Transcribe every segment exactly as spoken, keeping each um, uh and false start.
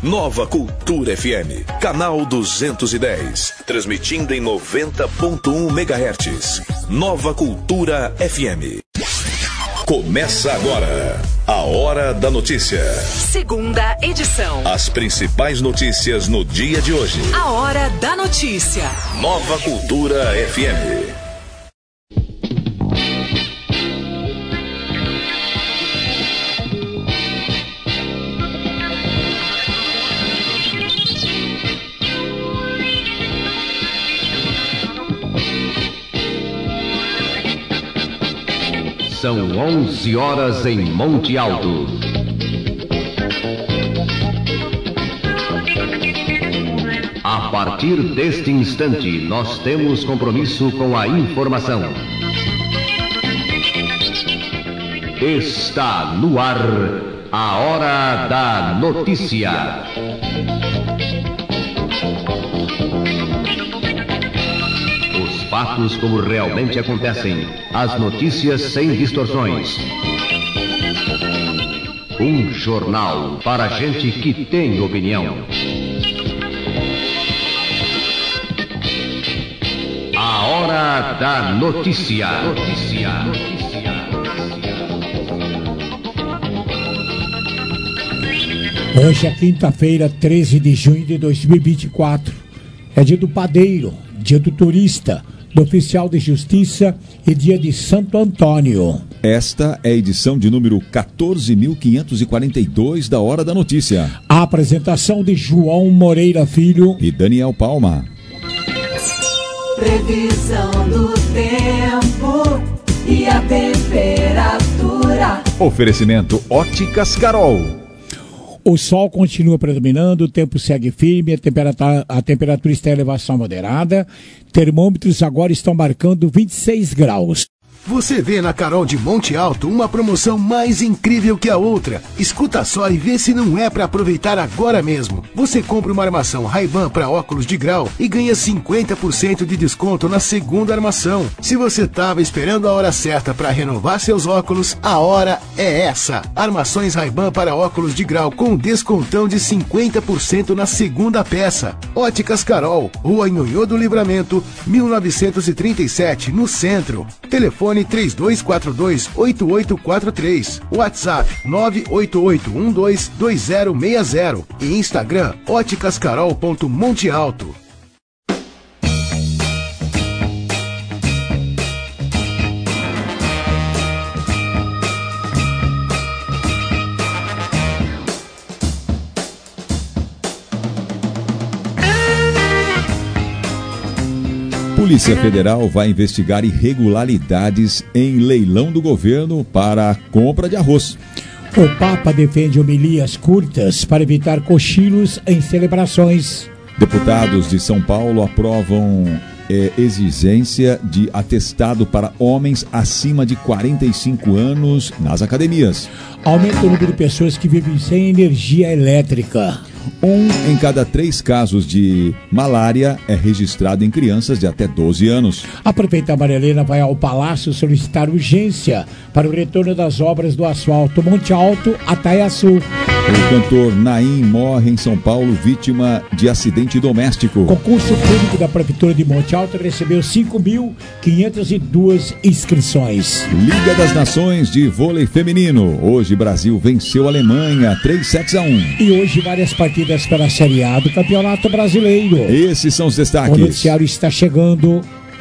Nova Cultura F M, canal duzentos e dez, transmitindo em noventa ponto um megahertz. Nova Cultura F M. Começa agora a Hora da Notícia. Segunda edição. As principais notícias no dia de hoje. A Hora da Notícia. Nova Cultura F M. São onze horas em Monte Alto. A partir deste instante, nós temos compromisso com a informação. Está no ar a Hora da Notícia. Fatos como realmente acontecem, as notícias sem distorções. Um jornal para gente que tem opinião. A Hora da Notícia. Notícia. Hoje é quinta-feira, treze de junho de dois mil e vinte e quatro. É dia do padeiro, dia do turista, do oficial de justiça e dia de Santo Antônio. Esta é a edição de número quatorze mil quinhentos e quarenta e dois da Hora da Notícia. A apresentação de João Moreira Filho e Daniel Palma. Previsão do tempo e a temperatura. Oferecimento Óticas Carol. O sol continua predominando, o tempo segue firme, a temperatura, a temperatura está em elevação moderada. Termômetros agora estão marcando vinte e seis graus. Você vê na Carol de Monte Alto uma promoção mais incrível que a outra. Escuta só e vê se não é para aproveitar agora mesmo. Você compra uma armação Ray-Ban para óculos de grau e ganha cinquenta por cento de desconto na segunda armação. Se você estava esperando a hora certa para renovar seus óculos, a hora é essa. Armações Ray-Ban para óculos de grau com descontão de cinquenta por cento na segunda peça. Óticas Carol, Rua Nhonhô do Livramento, mil novecentos e trinta e sete, no centro. Telefone três dois quatro dois, oito oito quatro três, WhatsApp nove oito oito um dois dois zero seis zero e Instagram óticascarol ponto monte alto. Polícia Federal vai investigar irregularidades em leilão do governo para a compra de arroz. O Papa defende homilias curtas para evitar cochilos em celebrações. Deputados de São Paulo aprovam é, exigência de atestado para homens acima de quarenta e cinco anos nas academias. Aumenta o número de pessoas que vivem sem energia elétrica. Um em cada três casos de malária é registrado em crianças de até doze anos. A prefeita Maria Helena vai ao Palácio solicitar urgência para o retorno das obras do asfalto Monte Alto a Taiaçu. O cantor Naim morre em São Paulo vítima de acidente doméstico. Concurso público da Prefeitura de Monte Alto recebeu cinco mil quinhentas e duas inscrições. Liga das Nações de Vôlei Feminino. Hoje Brasil venceu a Alemanha três sets a um. E hoje várias partidas pela Série A do Campeonato Brasileiro. Esses são os destaques. O noticiário está chegando.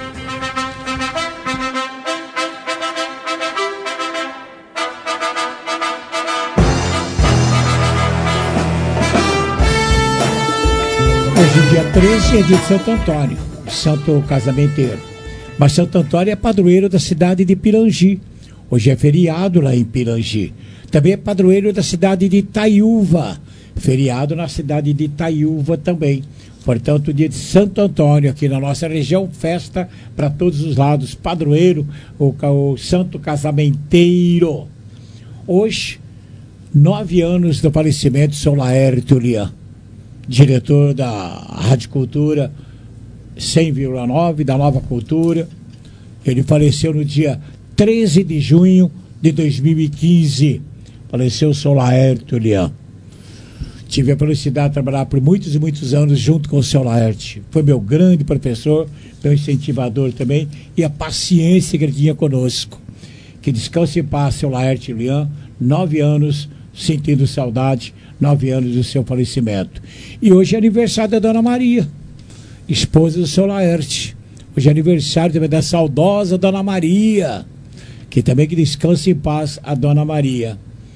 Hoje, dia treze, é dia de Santo Antônio, santo casamenteiro. Mas Santo Antônio é padroeiro da cidade de Pirangi. Hoje é feriado lá em Pirangi. Também é padroeiro da cidade de Itaiúva. Feriado na cidade de Itaiúva também. Portanto, dia de Santo Antônio aqui na nossa região, festa para todos os lados. Padroeiro, o, o santo casamenteiro. Hoje, nove anos do falecimento de São Laércio Lian, diretor da Rádio Cultura cem vírgula nove, da Nova Cultura. Ele faleceu no dia treze de junho de dois mil e quinze. Faleceu São Laércio Lian. Tive a felicidade de trabalhar por muitos e muitos anos junto com o seu Laerte. Foi meu grande professor, meu incentivador também, e a paciência que ele tinha conosco. Que descanse em paz, seu Laerte Lian, nove anos sentindo saudade, nove anos do seu falecimento. E hoje é aniversário da Dona Maria, esposa do seu Laerte. Hoje é aniversário também da saudosa Dona Maria, que também que descanse em paz a Dona Maria.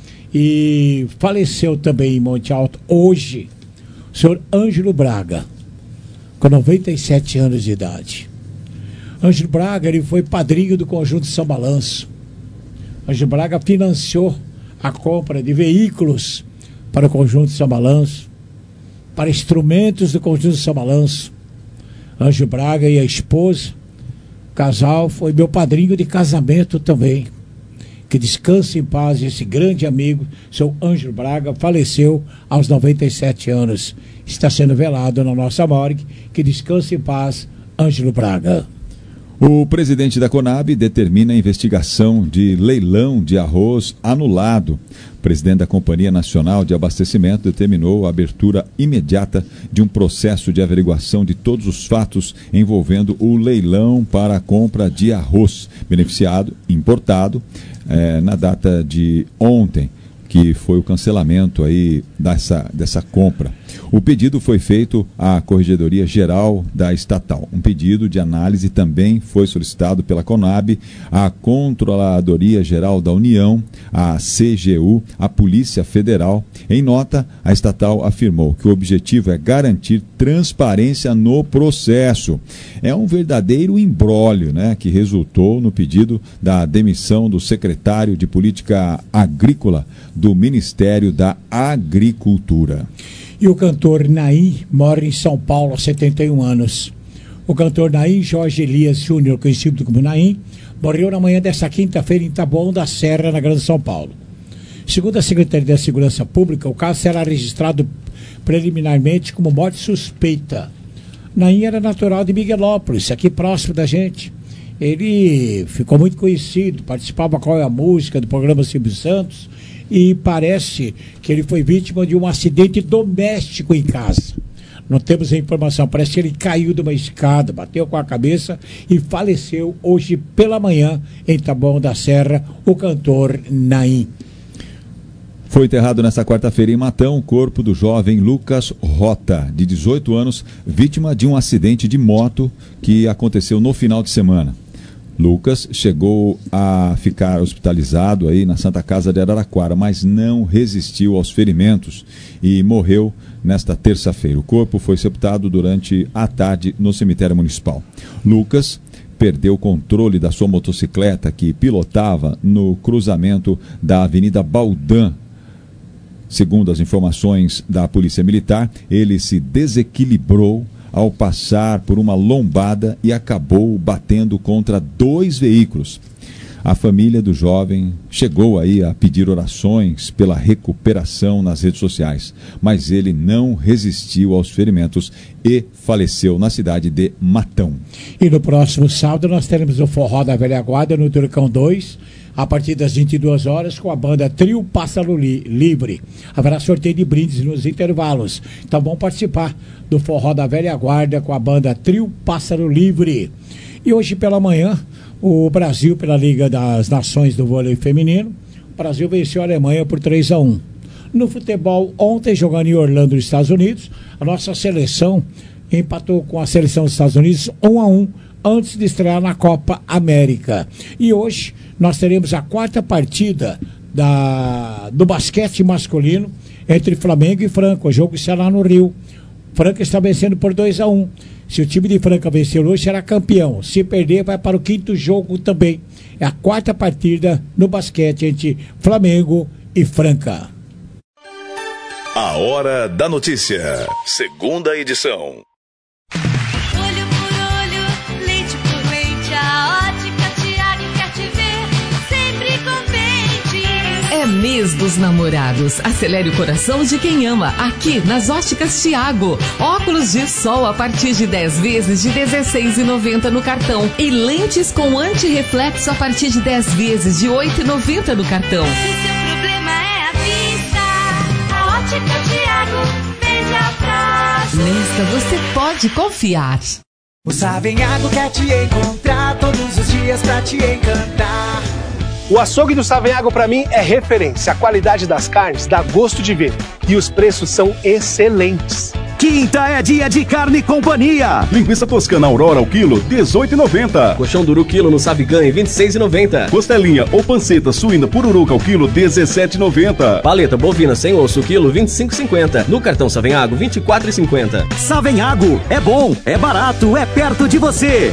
E faleceu também em Monte Alto, hoje, o senhor Ângelo Braga, com noventa e sete anos de idade. Ângelo Braga, ele foi padrinho do Conjunto São Balanço. Ângelo Braga financiou a compra de veículos para o Conjunto São Balanço, para instrumentos do Conjunto São Balanço. Ângelo Braga e a esposa, o casal, foi meu padrinho de casamento também. Que descanse em paz esse grande amigo, seu Ângelo Braga, faleceu aos noventa e sete anos. Está sendo velado na nossa morgue. Que descanse em paz, Ângelo Braga. O presidente da Conab determina a investigação de leilão de arroz anulado. O presidente da Companhia Nacional de Abastecimento determinou a abertura imediata de um processo de averiguação de todos os fatos envolvendo o leilão para a compra de arroz beneficiado, importado, eh, na data de ontem, que foi o cancelamento aí dessa, dessa compra. O pedido foi feito à Corregedoria Geral da Estatal. Um pedido de análise também foi solicitado pela Conab, à Controladoria Geral da União, à C G U, à Polícia Federal. Em nota, a estatal afirmou que o objetivo é garantir transparência no processo. É um verdadeiro imbróglio, né, que resultou no pedido da demissão do secretário de Política Agrícola do Ministério da Agricultura. E o cantor Naim mora em São Paulo há setenta e um anos. O cantor Naim Jorge Elias Júnior, conhecido como Naim, morreu na manhã desta quinta-feira em Taboão da Serra, na Grande São Paulo. Segundo a Secretaria da Segurança Pública, o caso será registrado preliminarmente como morte suspeita. Naim era natural de Miguelópolis, aqui próximo da gente. Ele ficou muito conhecido, participava com a música do programa Silvio Santos, e parece que ele foi vítima de um acidente doméstico em casa. Não temos a informação, parece que ele caiu de uma escada, bateu com a cabeça e faleceu hoje pela manhã em Taboão da Serra, o cantor Naim. Foi enterrado nesta quarta-feira em Matão o corpo do jovem Lucas Rota, de dezoito anos, vítima de um acidente de moto que aconteceu no final de semana. Lucas chegou a ficar hospitalizado aí na Santa Casa de Araraquara, mas não resistiu aos ferimentos e morreu nesta terça-feira. O corpo foi sepultado durante a tarde no cemitério municipal. Lucas perdeu o controle da sua motocicleta que pilotava no cruzamento da Avenida Baldan. Segundo as informações da Polícia Militar, ele se desequilibrou ao passar por uma lombada e acabou batendo contra dois veículos. A família do jovem chegou aí a pedir orações pela recuperação nas redes sociais, mas ele não resistiu aos ferimentos e faleceu na cidade de Matão. E no próximo sábado nós teremos o Forró da Velha Guarda no Turcão dois, a partir das vinte e duas horas, com a banda Trio Pássaro Li- Livre. Haverá sorteio de brindes nos intervalos. Então vão participar do Forró da Velha Guarda com a banda Trio Pássaro Livre. E hoje pela manhã, o Brasil, pela Liga das Nações do Vôlei Feminino, o Brasil venceu a Alemanha por três a um. No futebol, ontem, jogando em Orlando, nos Estados Unidos, a nossa seleção empatou com a seleção dos Estados Unidos um a um, antes de estrear na Copa América. E hoje nós teremos a quarta partida da, do basquete masculino entre Flamengo e Franca. O jogo será no Rio. Franca está vencendo por dois a um. Se o time de Franca vencer hoje, será campeão. Se perder, vai para o quinto jogo também. É a quarta partida no basquete entre Flamengo e Franca. A Hora da Notícia. Segunda edição. Olho por olho, leite por leite, a Ótica Tiago quer te ver sempre contente. É mês dos namorados. Acelere o coração de quem ama. Aqui nas Óticas Tiago. Óculos de sol a partir de dez vezes de dezesseis reais e noventa centavos no cartão. E lentes com antirreflexo a partir de dez vezes de oito reais e noventa centavos no cartão. Se seu problema é a vista, a Ótica Tiago Veja pra Nesta você pode confiar. O Savenhago quer te encontrar todos os dias pra te encantar. O açougue do Savenhago pra mim é referência. A qualidade das carnes dá gosto de ver. E os preços são excelentes. Quinta é dia de Carne Companhia. Linguiça toscana Aurora ao quilo, dezoito reais e noventa centavos. Colchão duro quilo no Sabiganha, vinte e seis reais e noventa centavos. Costelinha ou panceta suína pururuca ao quilo, dezessete reais e noventa centavos. Paleta bovina sem osso, quilo, vinte e cinco reais e cinquenta centavos. No cartão Savenhago, vinte e quatro reais e cinquenta centavos. Savenhago, é bom, é barato, é perto de você.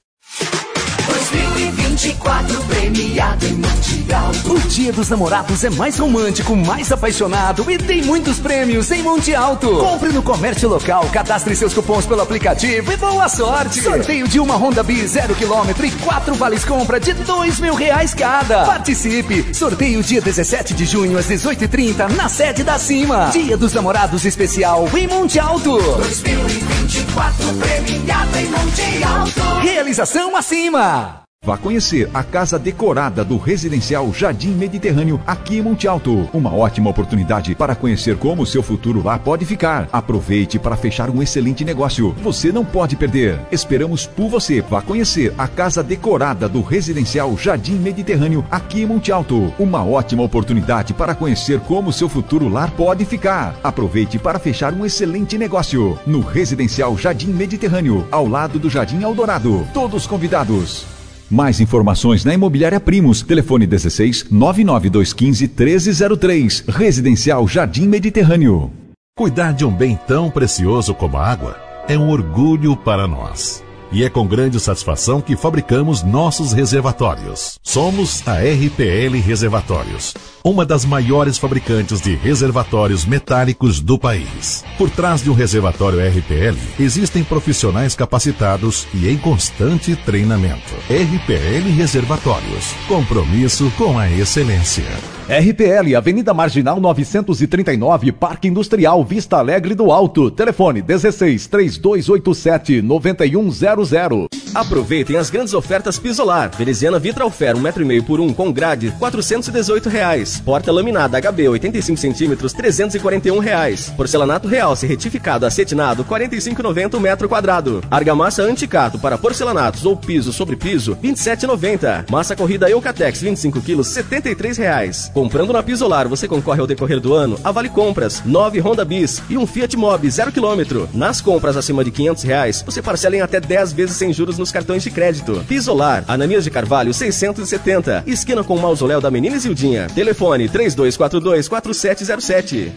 dois mil e vinte e quatro premiado em Monte Alto. O Dia dos Namorados é mais romântico, mais apaixonado e tem muitos prêmios em Monte Alto. Compre no comércio local, cadastre seus cupons pelo aplicativo e boa sorte. Sorteio de uma Honda Bis zero quilômetro e quatro vales compra de dois mil reais cada. Participe! Sorteio dia dezessete de junho às dezoito e trinta na sede da Cima. Dia dos Namorados especial em Monte Alto. dois mil e vinte e quatro premiado em Monte Alto. Realização acima. Vá conhecer a casa decorada do residencial Jardim Mediterrâneo aqui em Monte Alto. Uma ótima oportunidade para conhecer como o seu futuro lá pode ficar. Aproveite para fechar um excelente negócio. Você não pode perder. Esperamos por você. Vá conhecer a casa decorada do residencial Jardim Mediterrâneo aqui em Monte Alto. Uma ótima oportunidade para conhecer como o seu futuro lar pode ficar. Aproveite para fechar um excelente negócio no residencial Jardim Mediterrâneo, ao lado do Jardim Eldorado. Todos convidados. Mais informações na Imobiliária Primos. Telefone dezesseis, nove nove dois um cinco, treze zero três. Residencial Jardim Mediterrâneo. Cuidar de um bem tão precioso como a água é um orgulho para nós. E é com grande satisfação que fabricamos nossos reservatórios. Somos a R P L Reservatórios, uma das maiores fabricantes de reservatórios metálicos do país. Por trás de um reservatório R P L, existem profissionais capacitados e em constante treinamento. R P L Reservatórios, compromisso com a excelência. R P L, Avenida Marginal novecentos e trinta e nove, Parque Industrial Vista Alegre do Alto. Telefone dezesseis, três dois oito sete, nove um zero zero. Aproveitem as grandes ofertas Pisolar. Veneziana Vitralfer, um metro e meio por um, com grade, quatrocentos e dezoito reais. Porta laminada H B, oitenta e cinco centímetros, trezentos e quarenta e um reais. Porcelanato Realce retificado acetinado, quarenta e cinco reais e noventa centavos o metro quadrado. Argamassa Anticato para porcelanatos ou piso sobre piso, vinte e sete reais e noventa centavos. Massa corrida Eucatex, vinte e cinco quilos, setenta e três reais. Comprando na Pisolar, você concorre ao decorrer do ano a Vale Compras, nove Honda Bis e um Fiat Mobi zero quilômetro. Nas compras acima de quinhentos reais, você parcela em até dez vezes sem juros nos cartões de crédito. Pisolar, Ananias de Carvalho, seiscentos e setenta, esquina com o mausoléu da Menina Isildinha. Telefone três dois quatro dois, quatro sete zero sete.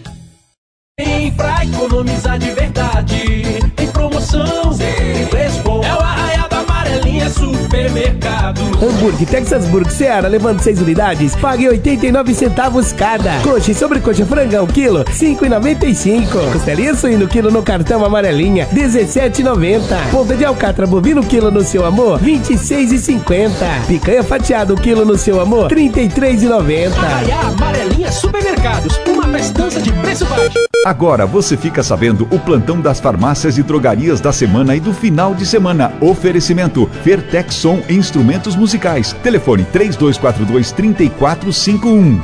Tem pra economizar de verdade, tem promoção, tem preço bom, é o Arraial da Amarelinha Supermercado. Hambúrguer Texas Burger Seara, levando seis unidades, pague oitenta e nove centavos cada. Coxa e sobrecoxa frangão, quilo, cinco reais e noventa e cinco. Costelinha suíno, quilo no cartão Amarelinha, dezessete reais e noventa. Ponta de alcatra bovino, quilo no seu amor, vinte e seis reais e cinquenta. Picanha fatiado, quilo no seu amor, trinta e três reais e noventa. Arraial Amarelinha Supermercados, uma festança de preço baixo. Agora você fica sabendo o plantão das farmácias e drogarias da semana e do final de semana. Oferecimento Vertexson Instrumentos Musicais. Telefone três dois quatro dois, três quatro cinco um.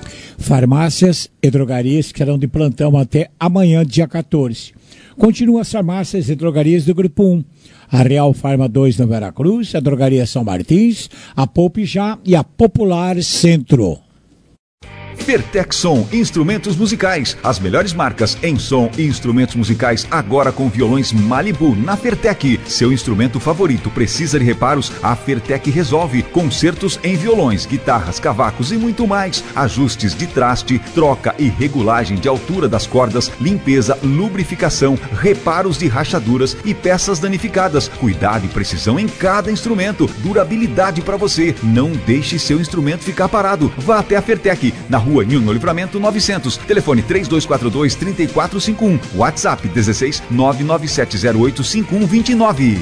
Farmácias e drogarias que serão de plantão até amanhã, dia quatorze. Continuam as farmácias e drogarias do Grupo um. A Real Farma dois no Veracruz, a Drogaria São Martins, a Poupe Já e a Popular Centro. Vertexson Instrumentos Musicais, as melhores marcas em som e instrumentos musicais, agora com violões Malibu na Fertec. Seu instrumento favorito precisa de reparos? A Fertec resolve. Concertos em violões, guitarras, cavacos e muito mais. Ajustes de traste, troca e regulagem de altura das cordas, limpeza, lubrificação, reparos de rachaduras e peças danificadas. Cuidado e precisão em cada instrumento. Durabilidade para você. Não deixe seu instrumento ficar parado. Vá até a Fertec, na rua Nilno Livramento novecentos. Telefone três dois quatro dois, três quatro cinco um. WhatsApp dezesseis, nove nove sete zero oito, cinco um dois nove.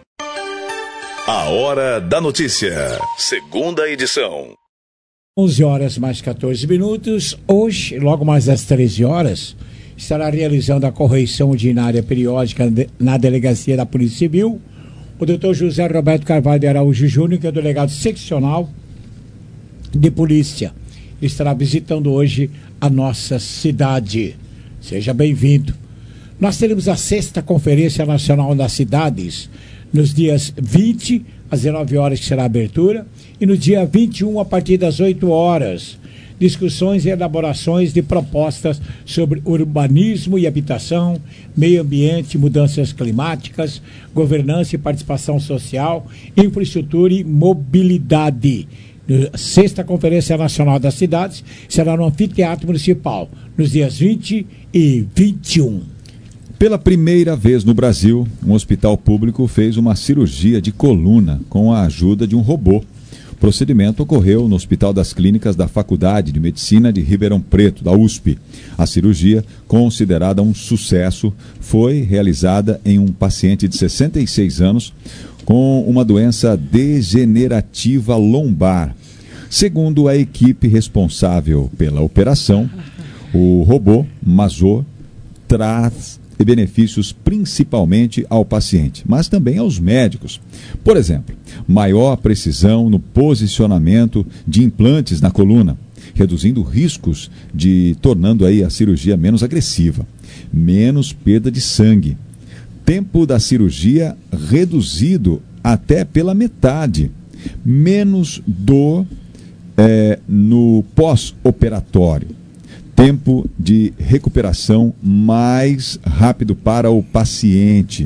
A Hora da Notícia. Segunda edição. onze horas mais quatorze minutos. Hoje, logo mais às treze horas, estará realizando a correição ordinária periódica na Delegacia da Polícia Civil o doutor José Roberto Carvalho de Araújo Júnior, que é o delegado seccional de polícia. Estará visitando hoje a nossa cidade. Seja bem-vindo. Nós teremos a sexta Conferência Nacional das Cidades, nos dias vinte, às dezenove horas, que será a abertura, e no dia vinte e um, a partir das oito horas. Discussões e elaborações de propostas sobre urbanismo e habitação, meio ambiente, mudanças climáticas, governança e participação social, infraestrutura e mobilidade. Sexta Conferência Nacional das Cidades será no Anfiteatro Municipal, nos dias vinte e vinte e um. Pela primeira vez no Brasil, um hospital público fez uma cirurgia de coluna com a ajuda de um robô. O procedimento ocorreu no Hospital das Clínicas da Faculdade de Medicina de Ribeirão Preto, da U S P. A cirurgia, considerada um sucesso, foi realizada em um paciente de sessenta e seis anos com uma doença degenerativa lombar. Segundo a equipe responsável pela operação, o robô Mazor traz benefícios principalmente ao paciente, mas também aos médicos. Por exemplo, maior precisão no posicionamento de implantes na coluna, reduzindo riscos de tornando aí a cirurgia menos agressiva, menos perda de sangue. Tempo da cirurgia reduzido até pela metade, menos dor é, no pós-operatório. Tempo de recuperação mais rápido para o paciente.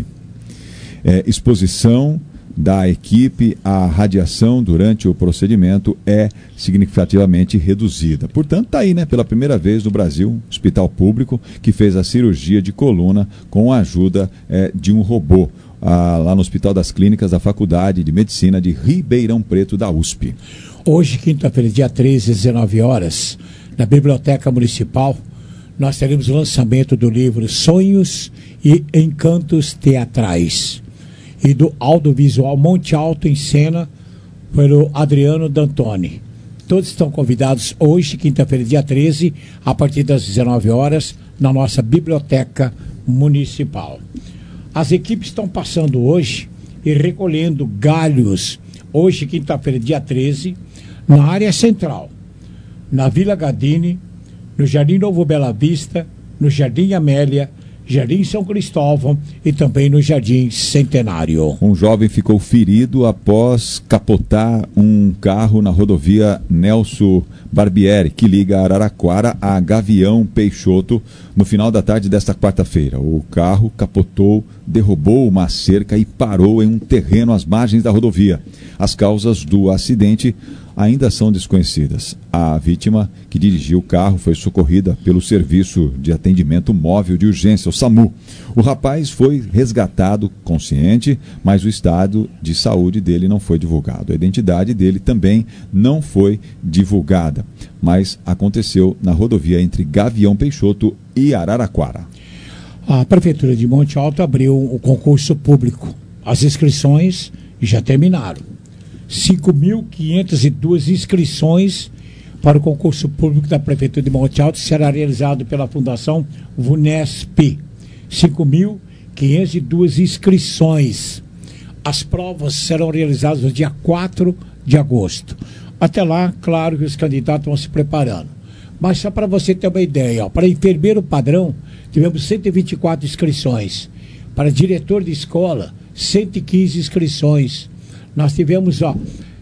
É, exposição da equipe à radiação durante o procedimento é significativamente reduzida. Portanto, está aí, né, pela primeira vez no Brasil, um hospital público que fez a cirurgia de coluna com a ajuda é, de um robô, ah, lá no Hospital das Clínicas da Faculdade de Medicina de Ribeirão Preto, da U S P. Hoje, quinta-feira, dia treze, às dezenove horas, na Biblioteca Municipal, nós teremos o lançamento do livro Sonhos e Encantos Teatrais e do audiovisual Monte Alto em Cena, pelo Adriano D'Antoni. Todos estão convidados hoje, quinta-feira, dia treze, a partir das dezenove horas, na nossa Biblioteca Municipal. As equipes estão passando hoje e recolhendo galhos, hoje, quinta-feira, dia treze, na área central, na Vila Gadini, no Jardim Novo Bela Vista, no Jardim Amélia, Jardim São Cristóvão e também no Jardim Centenário. Um jovem ficou ferido após capotar um carro na rodovia Nelson Barbieri, que liga Araraquara a Gavião Peixoto, no final da tarde desta quarta-feira. O carro capotou, derrubou uma cerca e parou em um terreno às margens da rodovia. As causas do acidente ainda são desconhecidas. A vítima, que dirigiu o carro, foi socorrida pelo Serviço de Atendimento Móvel de Urgência, o SAMU. O rapaz foi resgatado consciente, mas o estado de saúde dele não foi divulgado. A identidade dele também não foi divulgada, mas aconteceu na rodovia entre Gavião Peixoto e Araraquara. A Prefeitura de Monte Alto abriu o concurso público. As inscrições já terminaram. cinco mil quinhentas e duas inscrições para o concurso público da Prefeitura de Monte Alto será realizado pela Fundação VUNESP. cinco mil quinhentas e duas inscrições. As provas serão realizadas no dia quatro de agosto. Até lá, claro que os candidatos vão se preparando. Mas só para você ter uma ideia, ó, para enfermeiro padrão, tivemos cento e vinte e quatro inscrições. Para diretor de escola, cento e quinze inscrições. Nós tivemos ó,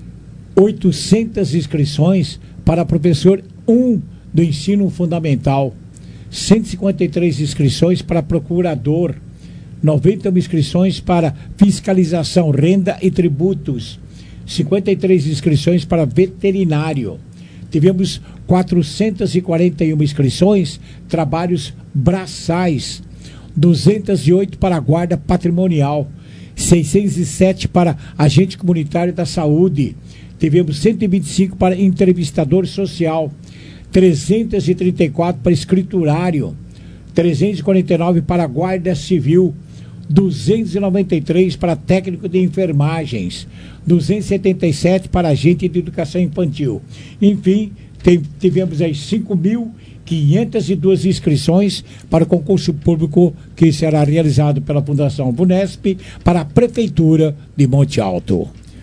oitocentas inscrições para professor um do ensino fundamental, cento e cinquenta e três inscrições para procurador, noventa inscrições para fiscalização, renda e tributos, cinquenta e três inscrições para veterinário. Tivemos quatrocentas e quarenta e uma inscrições, trabalhos braçais, duzentas e oito para guarda patrimonial, seiscentos e sete para agente comunitário da saúde. Tivemos cento e vinte e cinco para entrevistador social, trezentos e trinta e quatro para escriturário, trezentos e quarenta e nove para guarda civil, duzentos e noventa e três para técnico de enfermagens, duzentos e setenta e sete para agente de educação infantil. Enfim, tem, tivemos aí cinco mil quinhentas e duas inscrições para o concurso público que será realizado pela Fundação VUNESP para a Prefeitura de Monte Alto.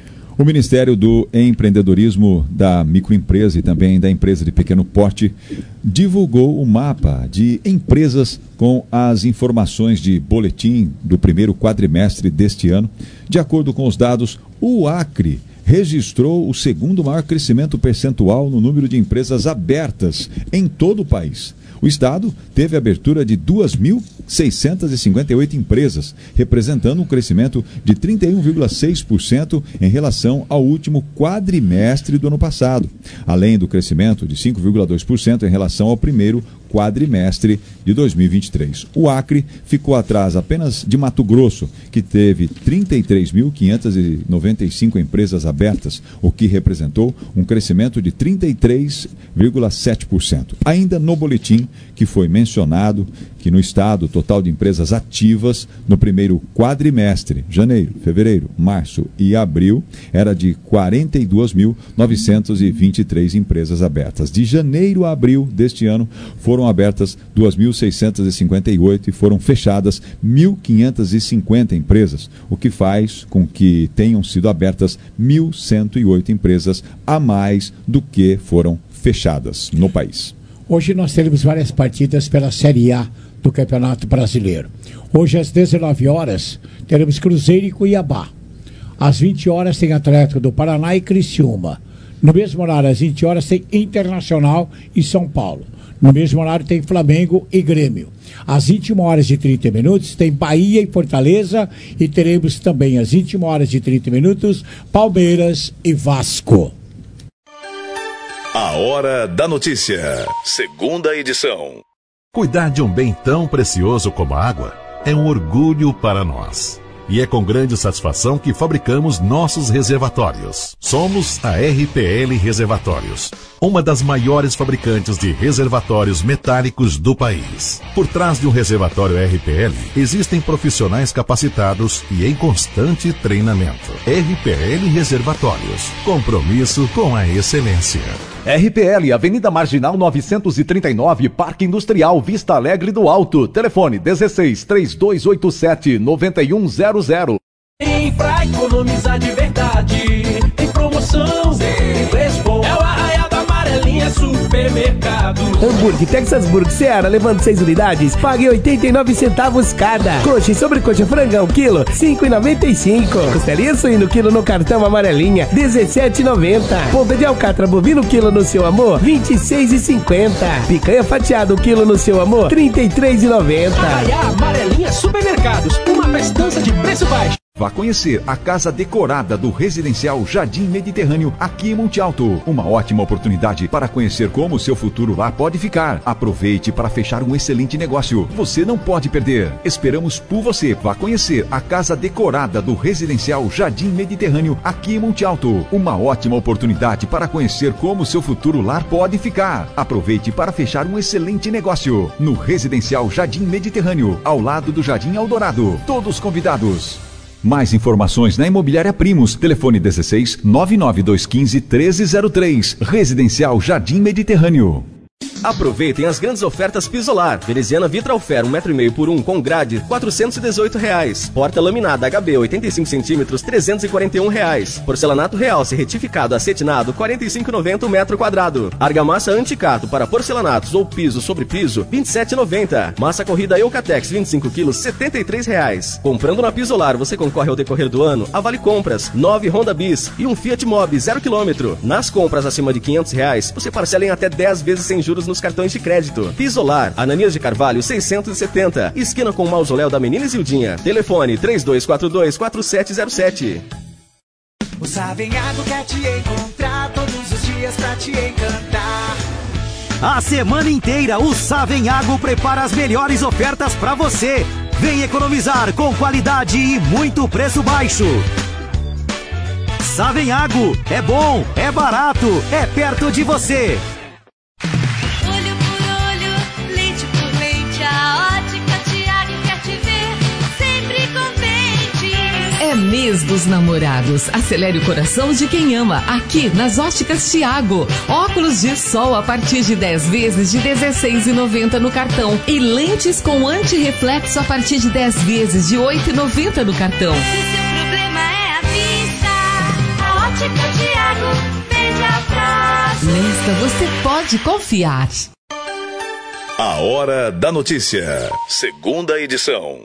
O Ministério do Empreendedorismo, da Microempresa e também da Empresa de Pequeno Porte divulgou o mapa de empresas com as informações de boletim do primeiro quadrimestre deste ano. De acordo com os dados, o Acre registrou o segundo maior crescimento percentual no número de empresas abertas em todo o país. O estado teve abertura de duas mil seiscentas e cinquenta e oito empresas, representando um crescimento de trinta e um vírgula seis por cento em relação ao último quadrimestre do ano passado, além do crescimento de cinco vírgula dois por cento em relação ao primeiro quadrimestre de dois mil e vinte e três. O Acre ficou atrás apenas de Mato Grosso, que teve trinta e três mil quinhentas e noventa e cinco empresas abertas, o que representou um crescimento de trinta e três vírgula sete por cento. Ainda no boletim que foi mencionado que no estado o total de empresas ativas no primeiro quadrimestre, janeiro, fevereiro, março e abril, era de quarenta e duas mil novecentas e vinte e três empresas abertas. De janeiro a abril deste ano foram abertas duas mil seiscentas e cinquenta e oito e foram fechadas mil quinhentas e cinquenta empresas, o que faz com que tenham sido abertas mil cento e oito empresas a mais do que foram fechadas no país. Hoje nós teremos várias partidas pela Série A do Campeonato Brasileiro. Hoje às dezenove horas teremos Cruzeiro e Cuiabá. Às vinte horas tem Atlético do Paraná e Criciúma. No mesmo horário, às vinte horas, tem Internacional e São Paulo. No mesmo horário tem Flamengo e Grêmio. Às vinte e uma horas e trinta minutos tem Bahia e Fortaleza. E teremos também às vinte e uma horas e trinta minutos Palmeiras e Vasco. A Hora da Notícia, segunda edição. Cuidar de um bem tão precioso como a água é um orgulho para nós. E é com grande satisfação que fabricamos nossos reservatórios. Somos a R P L Reservatórios, uma das maiores fabricantes de reservatórios metálicos do país. Por trás de um reservatório R P L, existem profissionais capacitados e em constante treinamento. R P L Reservatórios, compromisso com a excelência. R P L, Avenida Marginal novecentos e trinta e nove, Parque Industrial, Vista Alegre do Alto. Telefone dezesseis, três dois oito sete, nove um zero zero. E pra economizar de verdade, tem promoção, tem preço bom. É o Arraial da Amarelinha Supermercado. Hambúrguer Texas Burger Seara, levando seis unidades, pague oitenta e nove centavos cada. Coxa e sobrecoxa frangão, quilo, cinco e noventa e cinco. Costelinha suíno, quilo no cartão Amarelinha, dezessete e noventa. Ponta de alcatra bovino, quilo no seu amor, vinte e seis e cinquenta. Picanha fatiada, quilo no seu amor, trinta e três e noventa. Arraial Amarelinha Supermercados, uma festança de preço baixo. Vá conhecer a casa decorada do Residencial Jardim Mediterrâneo, aqui em Monte Alto. Uma ótima oportunidade para conhecer como o seu futuro lá pode ficar. Aproveite para fechar um excelente negócio. Você não pode perder. Esperamos por você. Vá conhecer a casa decorada do Residencial Jardim Mediterrâneo, aqui em Monte Alto. Uma ótima oportunidade para conhecer como o seu futuro lar pode ficar. Aproveite para fechar um excelente negócio. No Residencial Jardim Mediterrâneo, ao lado do Jardim Eldorado. Todos convidados. Mais informações na Imobiliária Primos. Telefone dezesseis, nove nove dois um cinco, treze zero três. Residencial Jardim Mediterrâneo. Aproveitem as grandes ofertas Pisolar. Veneziana Vitralfer um metro e meio por um com grade, quatrocentos e dezoito reais. Porta laminada H B oitenta e cinco centímetros, trezentos e quarenta e um reais. Porcelanato Realce retificado acetinado, quarenta e cinco reais e noventa centavos o metro quadrado. Argamassa Anticato para porcelanatos ou piso sobre piso, vinte e sete reais e noventa centavos. Massa corrida Eucatex vinte e cinco quilos, setenta e três reais. Comprando na Pisolar, você concorre ao decorrer do ano a Vale Compras, nove Honda Bis e um Fiat Mobi zero quilômetro. Nas compras acima de quinhentos reais, você parcela em até dez vezes sem juros nos cartões de crédito. Pisolar, Ananias de Carvalho seiscentos e setenta, esquina com o Mausoléu da Menina Isildinha. Telefone três dois quatro dois, quatro sete zero sete. O Savenhago quer te encontrar todos os dias pra te encantar. A semana inteira o Savenhago prepara as melhores ofertas pra você. Vem economizar com qualidade e muito preço baixo. Savenhago, é bom, é barato, é perto de você. Olho por olho, leite por leite, a Ótica Tiago quer te ver sempre contente. É mês dos namorados. Acelere o coração de quem ama. Aqui nas Óticas Tiago. Óculos de sol a partir de dez vezes de dezesseis reais e noventa centavos no cartão. E lentes com antirreflexo a partir de dez vezes de oito reais e noventa centavos no cartão. Se seu problema é a vista, a Ótica Ótica Tiago, veja prazo. Nesta você pode confiar. A Hora da Notícia, segunda edição.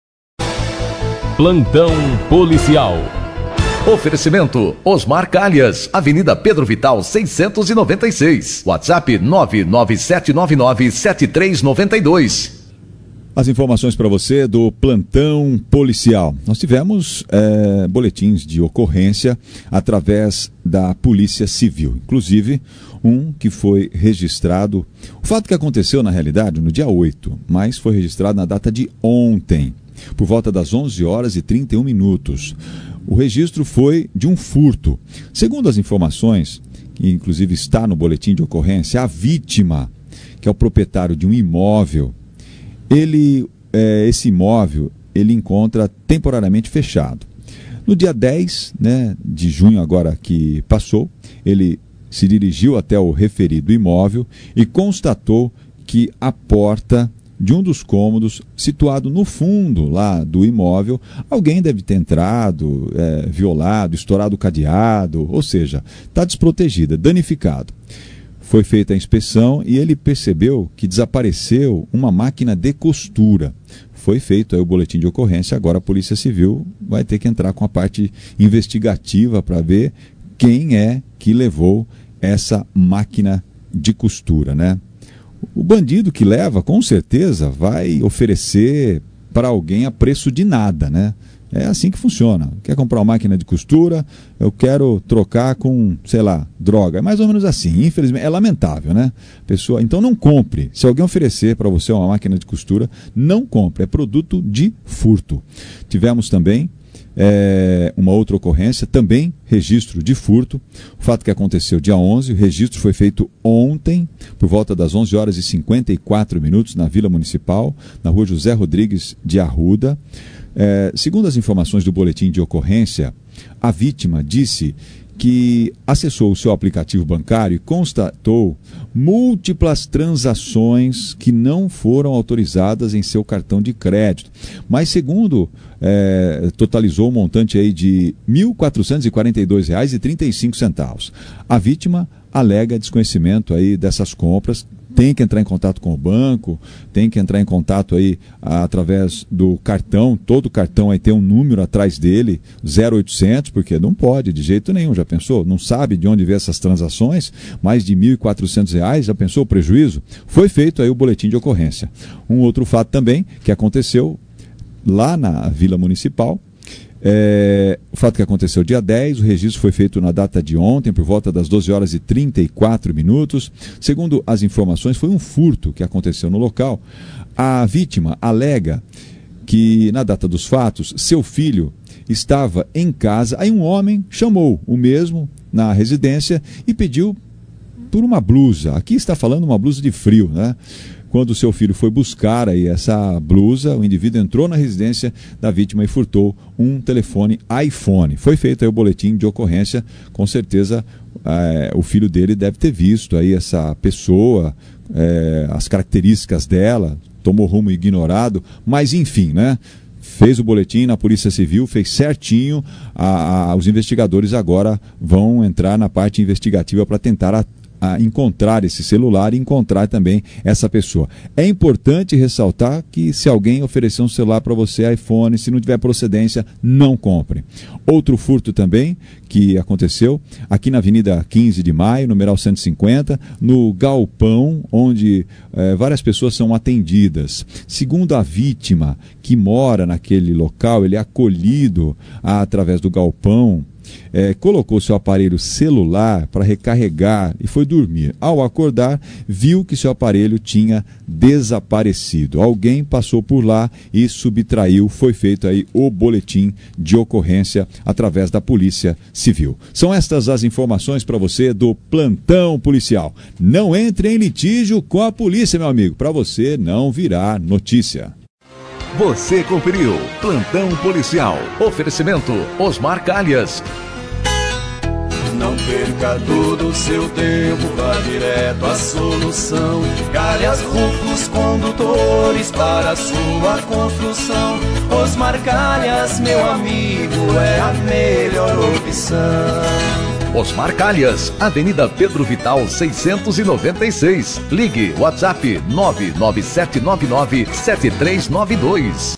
Plantão policial. Oferecimento Osmar Calhas, Avenida Pedro Vital seiscentos e noventa e seis. WhatsApp nove nove sete nove nove sete três nove dois. As informações para você do plantão policial. Nós tivemos é, boletins de ocorrência através da Polícia Civil, inclusive um que foi registrado. O fato que aconteceu na realidade no dia oito, mas foi registrado na data de ontem, por volta das onze horas e trinta e um minutos. O registro foi de um furto. Segundo as informações, que inclusive está no boletim de ocorrência, a vítima, que é o proprietário de um imóvel, ele, é, esse imóvel ele encontra temporariamente fechado. No dia dez, né, de junho agora que passou, ele se dirigiu até o referido imóvel e constatou que a porta de um dos cômodos, situado no fundo lá do imóvel, alguém deve ter entrado, é, violado, estourado o cadeado, ou seja, está desprotegida, danificado. Foi feita a inspeção e ele percebeu que desapareceu uma máquina de costura. Foi feito aí o boletim de ocorrência, agora a Polícia Civil vai ter que entrar com a parte investigativa para ver quem é que levou essa máquina de costura, né? O bandido que leva, com certeza, vai oferecer para alguém a preço de nada, né? É assim que funciona. Quer comprar uma máquina de costura, eu quero trocar com, sei lá, droga. É mais ou menos assim. Infelizmente, é lamentável, né? Pessoa, então não compre. Se alguém oferecer para você uma máquina de costura, não compre. É produto de furto. Tivemos também é, uma outra ocorrência, também registro de furto. O fato que aconteceu dia onze, o registro foi feito ontem, por volta das onze horas e cinquenta e quatro minutos, na Vila Municipal, na rua José Rodrigues de Arruda. É, segundo as informações do boletim de ocorrência, a vítima disse que acessou o seu aplicativo bancário e constatou múltiplas transações que não foram autorizadas em seu cartão de crédito. Mas segundo, é, totalizou um montante aí de mil quatrocentos e quarenta e dois reais e trinta e cinco centavos. A vítima alega desconhecimento aí dessas compras. Tem que entrar em contato com o banco, tem que entrar em contato aí através do cartão, todo cartão aí tem um número atrás dele, zero oitocentos, porque não pode de jeito nenhum, já pensou? Não sabe de onde vem essas transações, mais de mil e quatrocentos reais, já pensou o prejuízo? Foi feito aí o boletim de ocorrência. Um outro fato também que aconteceu lá na Vila Municipal, É, o fato que aconteceu dia dez, o registro foi feito na data de ontem, por volta das doze horas e trinta e quatro minutos. Segundo as informações, foi um furto que aconteceu no local. A vítima alega que, na data dos fatos, seu filho estava em casa, aí um homem chamou o mesmo na residência e pediu por uma blusa. Aqui está falando uma blusa de frio, né? Quando o seu filho foi buscar aí essa blusa, o indivíduo entrou na residência da vítima e furtou um telefone iPhone. Foi feito aí o boletim de ocorrência, com certeza é, o filho dele deve ter visto aí essa pessoa, é, as características dela, tomou rumo ignorado, mas enfim, né? Fez o boletim na Polícia Civil, fez certinho, a, a, os investigadores agora vão entrar na parte investigativa para tentar a, a encontrar esse celular e encontrar também essa pessoa. É importante ressaltar que se alguém oferecer um celular para você, iPhone, se não tiver procedência, não compre. Outro furto também que aconteceu aqui na Avenida quinze de maio, numeral cento e cinquenta, no galpão onde eh, várias pessoas são atendidas. Segundo a vítima que mora naquele local, ele é acolhido ah, através do galpão. É, colocou seu aparelho celular para recarregar e foi dormir. Ao acordar, viu que seu aparelho tinha desaparecido. Alguém passou por lá e subtraiu. Foi feito aí o boletim de ocorrência através da Polícia Civil. São estas as informações para você do plantão policial. Não entre em litígio com a polícia, meu amigo, para você não virar notícia. Você conferiu Plantão Policial. Oferecimento Osmar Calhas. Não perca todo o seu tempo, vá direto à solução. Calhas Rufos Condutores para a sua construção. Osmar Calhas, meu amigo, é a melhor opção. Osmar Calhas, Avenida Pedro Vital seiscentos e noventa e seis. Ligue WhatsApp nove nove sete nove nove sete três nove dois.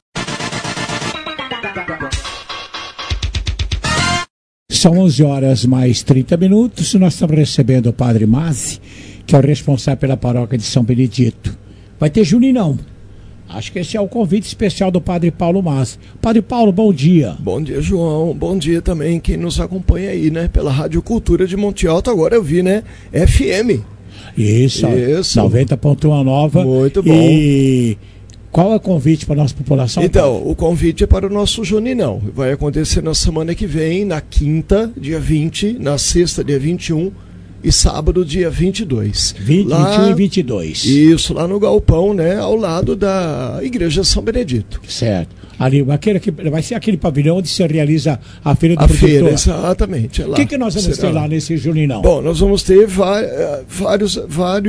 São onze horas mais trinta minutos. Nós estamos recebendo o Padre Mazzi, que é o responsável pela paróquia de São Benedito. Vai ter Juninão. Acho que esse é o convite especial do Padre Paulo Mazzi. Padre Paulo, bom dia. Bom dia, João. Bom dia também quem nos acompanha aí, né? Pela Rádio Cultura de Monte Alto. Agora eu vi, né? F M. Isso, Isso. noventa ponto um Nova. Muito bom. E qual é o convite para a nossa população? Então, padre? O convite é para o nosso Juninão. Vai acontecer na semana que vem, na quinta, dia vinte, na sexta, dia vinte e um, e sábado, dia vinte e dois. vinte, lá, vinte e um e vinte e dois. Isso, lá no Galpão, né? Ao lado da Igreja São Benedito. Certo. Ali, aquele, vai ser aquele pavilhão onde se realiza a Feira do A Produtor. feira, exatamente. É o que, que nós vamos Será? ter lá nesse Juninão? Bom, nós vamos ter vários,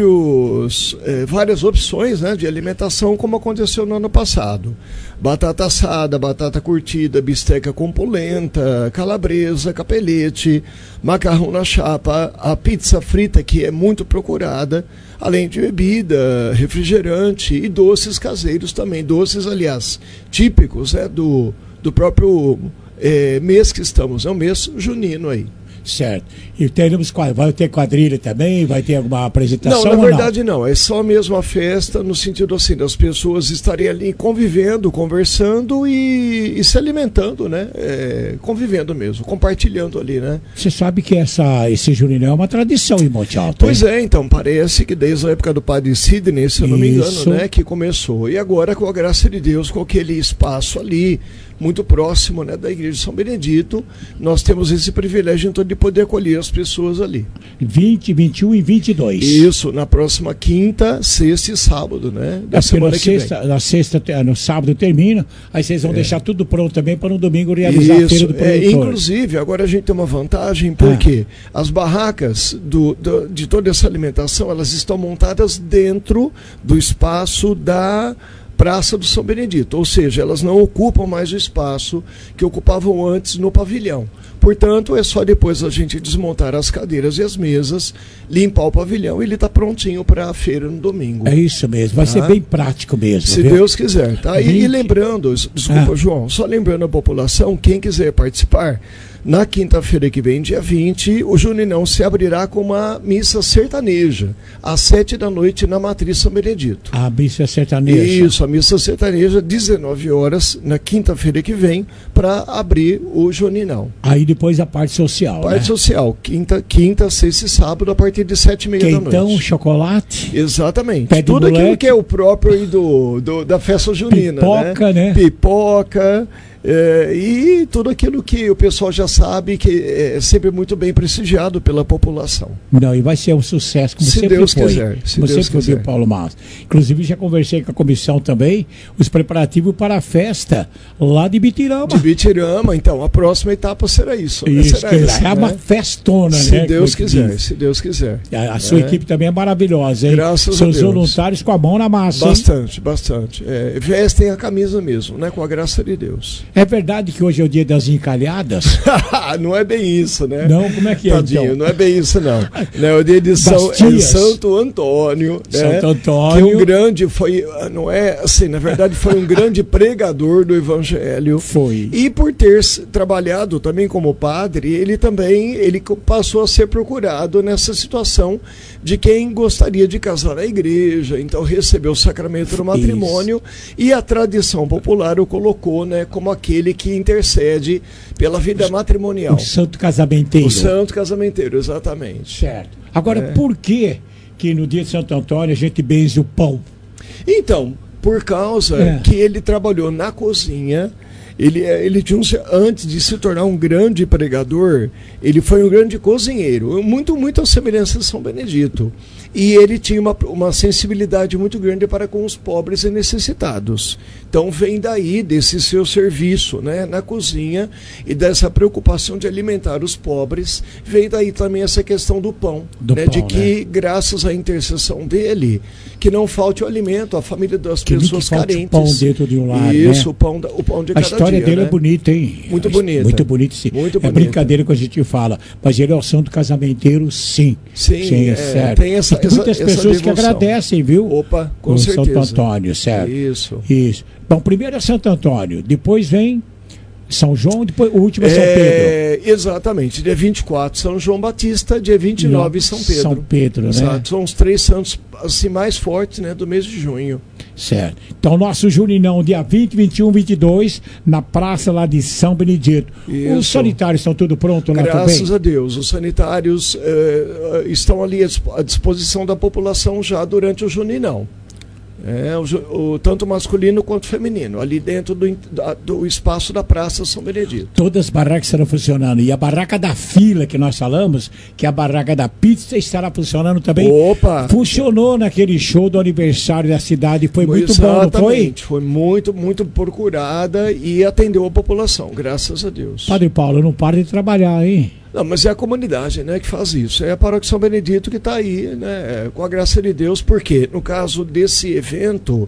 vários, é, várias opções, né, de alimentação, como aconteceu no ano passado. Batata assada, batata curtida, bisteca com polenta, calabresa, capelete, macarrão na chapa, a pizza frita, que é muito procurada, além de bebida, refrigerante e doces caseiros também. Doces, aliás, típicos, né, do, do próprio é, mês que estamos, é um mês junino aí. Certo. E teremos, vai ter quadrilha também? Vai ter alguma apresentação? Não, na ou verdade não? não. É só mesmo a festa, no sentido assim, das pessoas estarem ali convivendo, conversando e, e se alimentando, né? É, convivendo mesmo, compartilhando ali, né? Você sabe que essa, esse Juninão é uma tradição em Monte Alto. Pois hein? é, então, parece que desde a época do Padre Sidney, se eu não me engano, Isso. né? Que começou. E agora, com a graça de Deus, com aquele espaço ali, muito próximo, né, da Igreja de São Benedito, nós temos esse privilégio então de poder acolher as pessoas ali. vinte, vinte e um e vinte e dois. Isso, na próxima quinta, sexta e sábado, né? Da é semana na que sexta, vem. Na sexta, no sábado termina, aí vocês vão É. deixar tudo pronto também para no domingo realizar a feira Isso, do é, produtor. inclusive, agora a gente tem uma vantagem, porque ah. as barracas do, do, de toda essa alimentação, elas estão montadas dentro do espaço da Praça do São Benedito, ou seja, elas não ocupam mais o espaço que ocupavam antes no pavilhão. Portanto, é só depois a gente desmontar as cadeiras e as mesas, limpar o pavilhão e ele está prontinho para a feira no domingo. É isso mesmo, vai tá? ser bem prático mesmo. Se viu? Deus quiser. Tá? E, vinte... e lembrando, desculpa, ah. João, só lembrando a população, quem quiser participar, na quinta-feira que vem, dia vinte, o Juninão se abrirá com uma missa sertaneja, às sete da noite, na Matriz São Benedito. A missa sertaneja. Isso, a missa sertaneja, dezenove horas, na quinta-feira que vem, para abrir o Juninão. Aí depois a parte social, Parte né? social, quinta, quinta, sexta e sábado, a partir de sete e meia da noite. Quentão, chocolate. Exatamente. Pé de Tudo aquilo moleque. que é o próprio aí do, do, da festa junina. Pipoca, né? né? Pipoca. É, e tudo aquilo que o pessoal já sabe que é sempre muito bem prestigiado pela população. Não, e vai ser um sucesso, como Se sempre Deus foi. quiser, se como Deus sempre quiser. viu, Paulo Mas. Inclusive, já conversei com a comissão também, os preparativos para a festa lá de Bitirama. De Bitirama, então, a próxima etapa será isso. né? Isso, será que essa, é uma né? festona, se né? Deus como quiser, diz. se Deus quiser. A, a sua É. equipe também é maravilhosa, hein? Graças Seus a Deus. voluntários com a mão na massa, hein? Bastante, bastante. É, vestem a camisa mesmo, né? Com a graça de Deus. É verdade que hoje é o dia das encalhadas? Não é bem isso, né? Não, como é que é, Tadinho, então? não é bem isso, não. Né, o dia de São, é tias. Santo Antônio. né? Santo Antônio. Que um grande, foi, não é assim, na verdade foi um grande pregador do Evangelho. Foi. E por ter s- trabalhado também como padre, ele também ele co- passou a ser procurado nessa situação de quem gostaria de casar na igreja, então recebeu o sacramento do matrimônio e a tradição popular o colocou, né, como aquele que intercede pela vida matrimonial. O santo casamenteiro. O santo casamenteiro, exatamente. Certo. Agora, É. por que que no dia de Santo Antônio a gente benze o pão? Então, por causa É. que ele trabalhou na cozinha, ele, é- ele tinha um, antes de se tornar um grande pregador, ele foi um grande cozinheiro, muito, muito à semelhança de São Benedito. E ele tinha uma, uma sensibilidade muito grande para com os pobres e necessitados. Então vem daí desse seu serviço, né, na cozinha e dessa preocupação de alimentar os pobres, vem daí também essa questão do pão, do né, pão de que né? graças à intercessão dele, que não falte o alimento à família das que pessoas que carentes. O pão dentro de um lar, Isso, né? o pão, da, o pão de a cada história dia, dele né? é bonita, hein? Muito bonita. Muito bonito, sim. Muito é bonita. brincadeira que a gente fala, mas ele é o santo casamenteiro, sim. Sim, sim é, certo. tem essa, e tem muitas essa, pessoas essa que agradecem, viu? Opa, com o certeza. Santo Antônio, certo? Isso. Isso. Bom, primeiro é Santo Antônio, depois vem São João, depois o último é São é, Pedro. Exatamente. Dia vinte e quatro, São João Batista, dia vinte e nove, São Pedro. São Pedro, né? Exato. São os três santos assim, mais fortes, né, do mês de junho. Certo. Então, nosso Juninão, dia vinte, vinte e um, vinte e dois, na praça lá de São Benedito. Isso. Os sanitários estão tudo pronto lá também? Graças a Deus. Os sanitários eh, estão ali à disposição da população já durante o Juninão. É, o, o, tanto masculino quanto feminino, ali dentro do, da, do espaço da Praça São Benedito. Todas as barracas estarão funcionando. E a barraca da fila que nós falamos, que é a barraca da pizza, estará funcionando também. Opa! Funcionou naquele show do aniversário da cidade, foi muito bom, não foi? Exatamente, foi muito, muito procurada e atendeu a população, graças a Deus. Padre Paulo, não para de trabalhar, hein? Não, mas é a comunidade, né, que faz isso. É a Paróquia São Benedito que está aí, né, com a graça de Deus, porque no caso desse evento,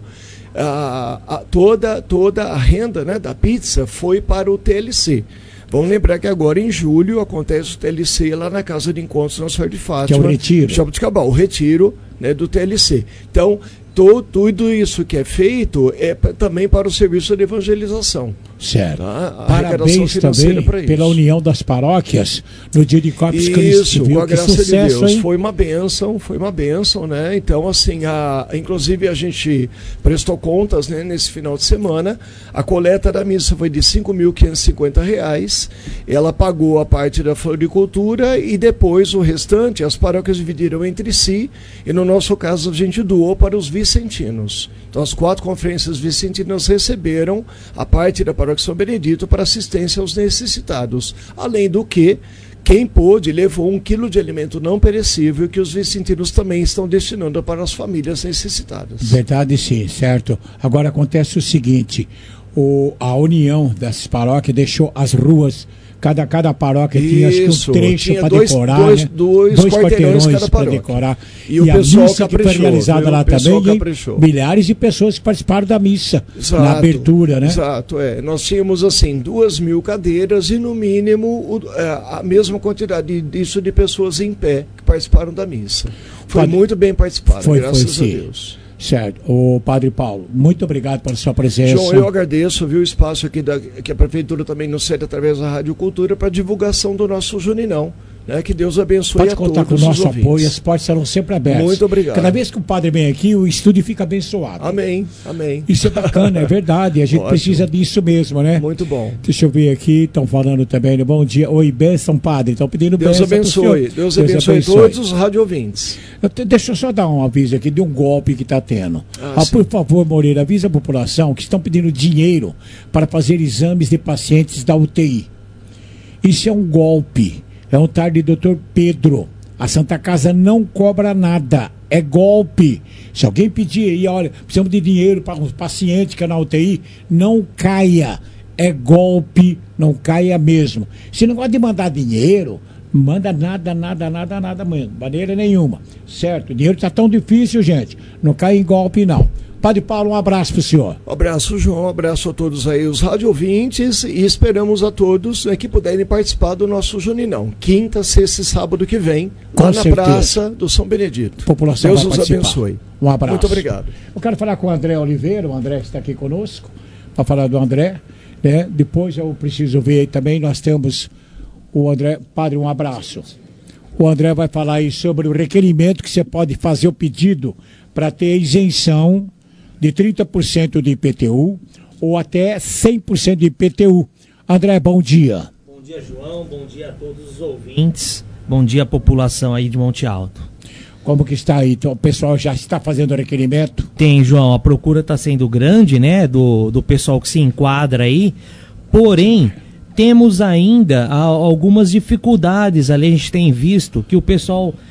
a, a, toda, toda a renda, né, da pizza foi para o T L C. Vamos lembrar que agora em julho acontece o T L C lá na Casa de Encontros Nossa Senhora de Fátima. Que é o retiro. Jaboticabal, o retiro, né, do T L C. Então, to, tudo isso que é feito é pra, também para o serviço de evangelização. Certo. Tá? Parabéns também pela união das paróquias no dia de Corpus Christi. Isso, com a que graça sucesso, de Deus. Hein? Foi uma bênção, foi uma bênção, né? Então, assim, a, inclusive a gente prestou contas, né, nesse final de semana. A coleta da missa foi de cinco mil quinhentos e cinquenta reais. Ela pagou a parte da floricultura e depois o restante as paróquias dividiram entre si. E no nosso caso a gente doou para os vicentinos. Então, as quatro conferências vicentinas receberam a parte da paróquia São Benedito para assistência aos necessitados. Além do que, quem pôde levou um quilo de alimento não perecível que os vicentinos também estão destinando para as famílias necessitadas. Verdade, sim, certo. Agora acontece o seguinte, o, a união das paróquias deixou as ruas, cada, cada paróquia tinha acho que um trecho para decorar, dois, né? dois, dois quarteirões para decorar. E, e o pessoal a missa que foi realizada lá também, caprichou. Milhares de pessoas que participaram da missa, exato, na abertura, né? Exato, é. Nós tínhamos assim duas mil cadeiras e no mínimo o, é, a mesma quantidade disso de pessoas em pé que participaram da missa. Foi Padre, muito bem participado, foi, graças foi, a sim. Deus. Certo. O Padre Paulo, muito obrigado pela sua presença. João, eu agradeço, viu, o espaço aqui da, que a Prefeitura também nos cede através da Rádio Cultura para divulgação do nosso Juninão. Né? Que Deus abençoe Pode a contar todos com o nosso os apoio, as portas serão sempre abertas. Muito obrigado. Cada vez que o padre vem aqui, o estúdio fica abençoado. Amém, amém. Isso é bacana, é verdade, a gente Ótimo. Precisa disso mesmo, né? Muito bom. Deixa eu ver aqui, estão falando também, né? Bom dia, oi, bênção, padre, estão pedindo Deus bênção abençoe, Deus, Deus abençoe, abençoe todos os radiovintes. Te, deixa eu só dar um aviso aqui de um golpe que está tendo. Ah, ah, por favor, Moreira, avisa a população que estão pedindo dinheiro para fazer exames de pacientes da U T I. Isso é um golpe, é um tal de doutor Pedro. A Santa Casa não cobra nada, é golpe. Se alguém pedir aí, olha, precisamos de dinheiro para um paciente que é na U T I, não caia, é golpe, não caia mesmo. Se não gosta de mandar dinheiro, manda nada, nada, nada, nada mesmo, maneira nenhuma, certo? O dinheiro está tão difícil, gente, não cai em golpe não. Padre Paulo, um abraço para o senhor. Um abraço, João, um abraço a todos aí, os radiovintes, e esperamos a todos, né, que puderem participar do nosso Juninão, quinta, sexta e sábado que vem, Com lá certeza. na Praça do São Benedito. População Deus vai os participar. abençoe. Um abraço. Muito obrigado. Eu quero falar com o André Oliveira, o André que está aqui conosco, para falar do André, né? Depois eu preciso ver aí também, nós temos o André. Padre, um abraço. O André vai falar aí sobre o requerimento que você pode fazer o pedido para ter isenção de trinta por cento de I P T U ou até cem por cento de I P T U. André, bom dia. Bom dia, João. Bom dia a todos os ouvintes. Bom dia à população aí de Monte Alto. Como que está aí? Então, o pessoal já está fazendo o requerimento? Tem, João. A procura está sendo grande, né? Do, do pessoal que se enquadra aí. Porém, temos ainda a, algumas dificuldades ali. A gente tem visto que o pessoal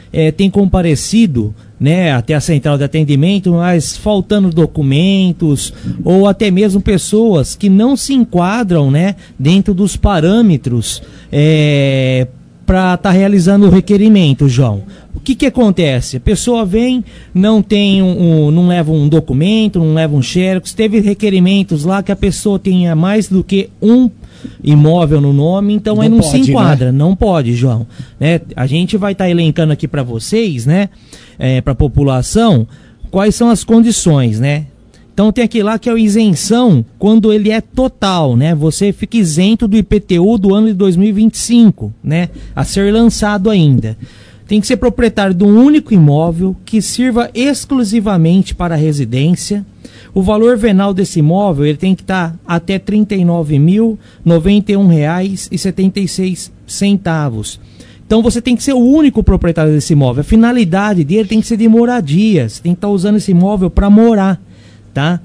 é, tem comparecido, né, até a central de atendimento, mas faltando documentos, ou até mesmo pessoas que não se enquadram, né, dentro dos parâmetros é, para estar tá realizando o requerimento, João. O que que acontece? A pessoa vem, não tem um, um, não leva um documento, não leva um xerox, teve requerimentos lá que a pessoa tenha mais do que um imóvel no nome, então não aí não pode, se enquadra, né? Não pode, João. Né? A gente vai estar tá elencando aqui para vocês, né, é, para a população, quais são as condições, né? Então tem aqui lá que é a isenção quando ele é total, né? Você fica isento do I P T U do ano de dois mil e vinte e cinco, né? A ser lançado ainda. Tem que ser proprietário de um único imóvel que sirva exclusivamente para a residência. O valor venal desse imóvel ele tem que estar até trinta e nove mil, noventa e um reais e setenta e seis centavos. Então você tem que ser o único proprietário desse imóvel. A finalidade dele tem que ser de moradia. Você tem que estar usando esse imóvel para morar, tá?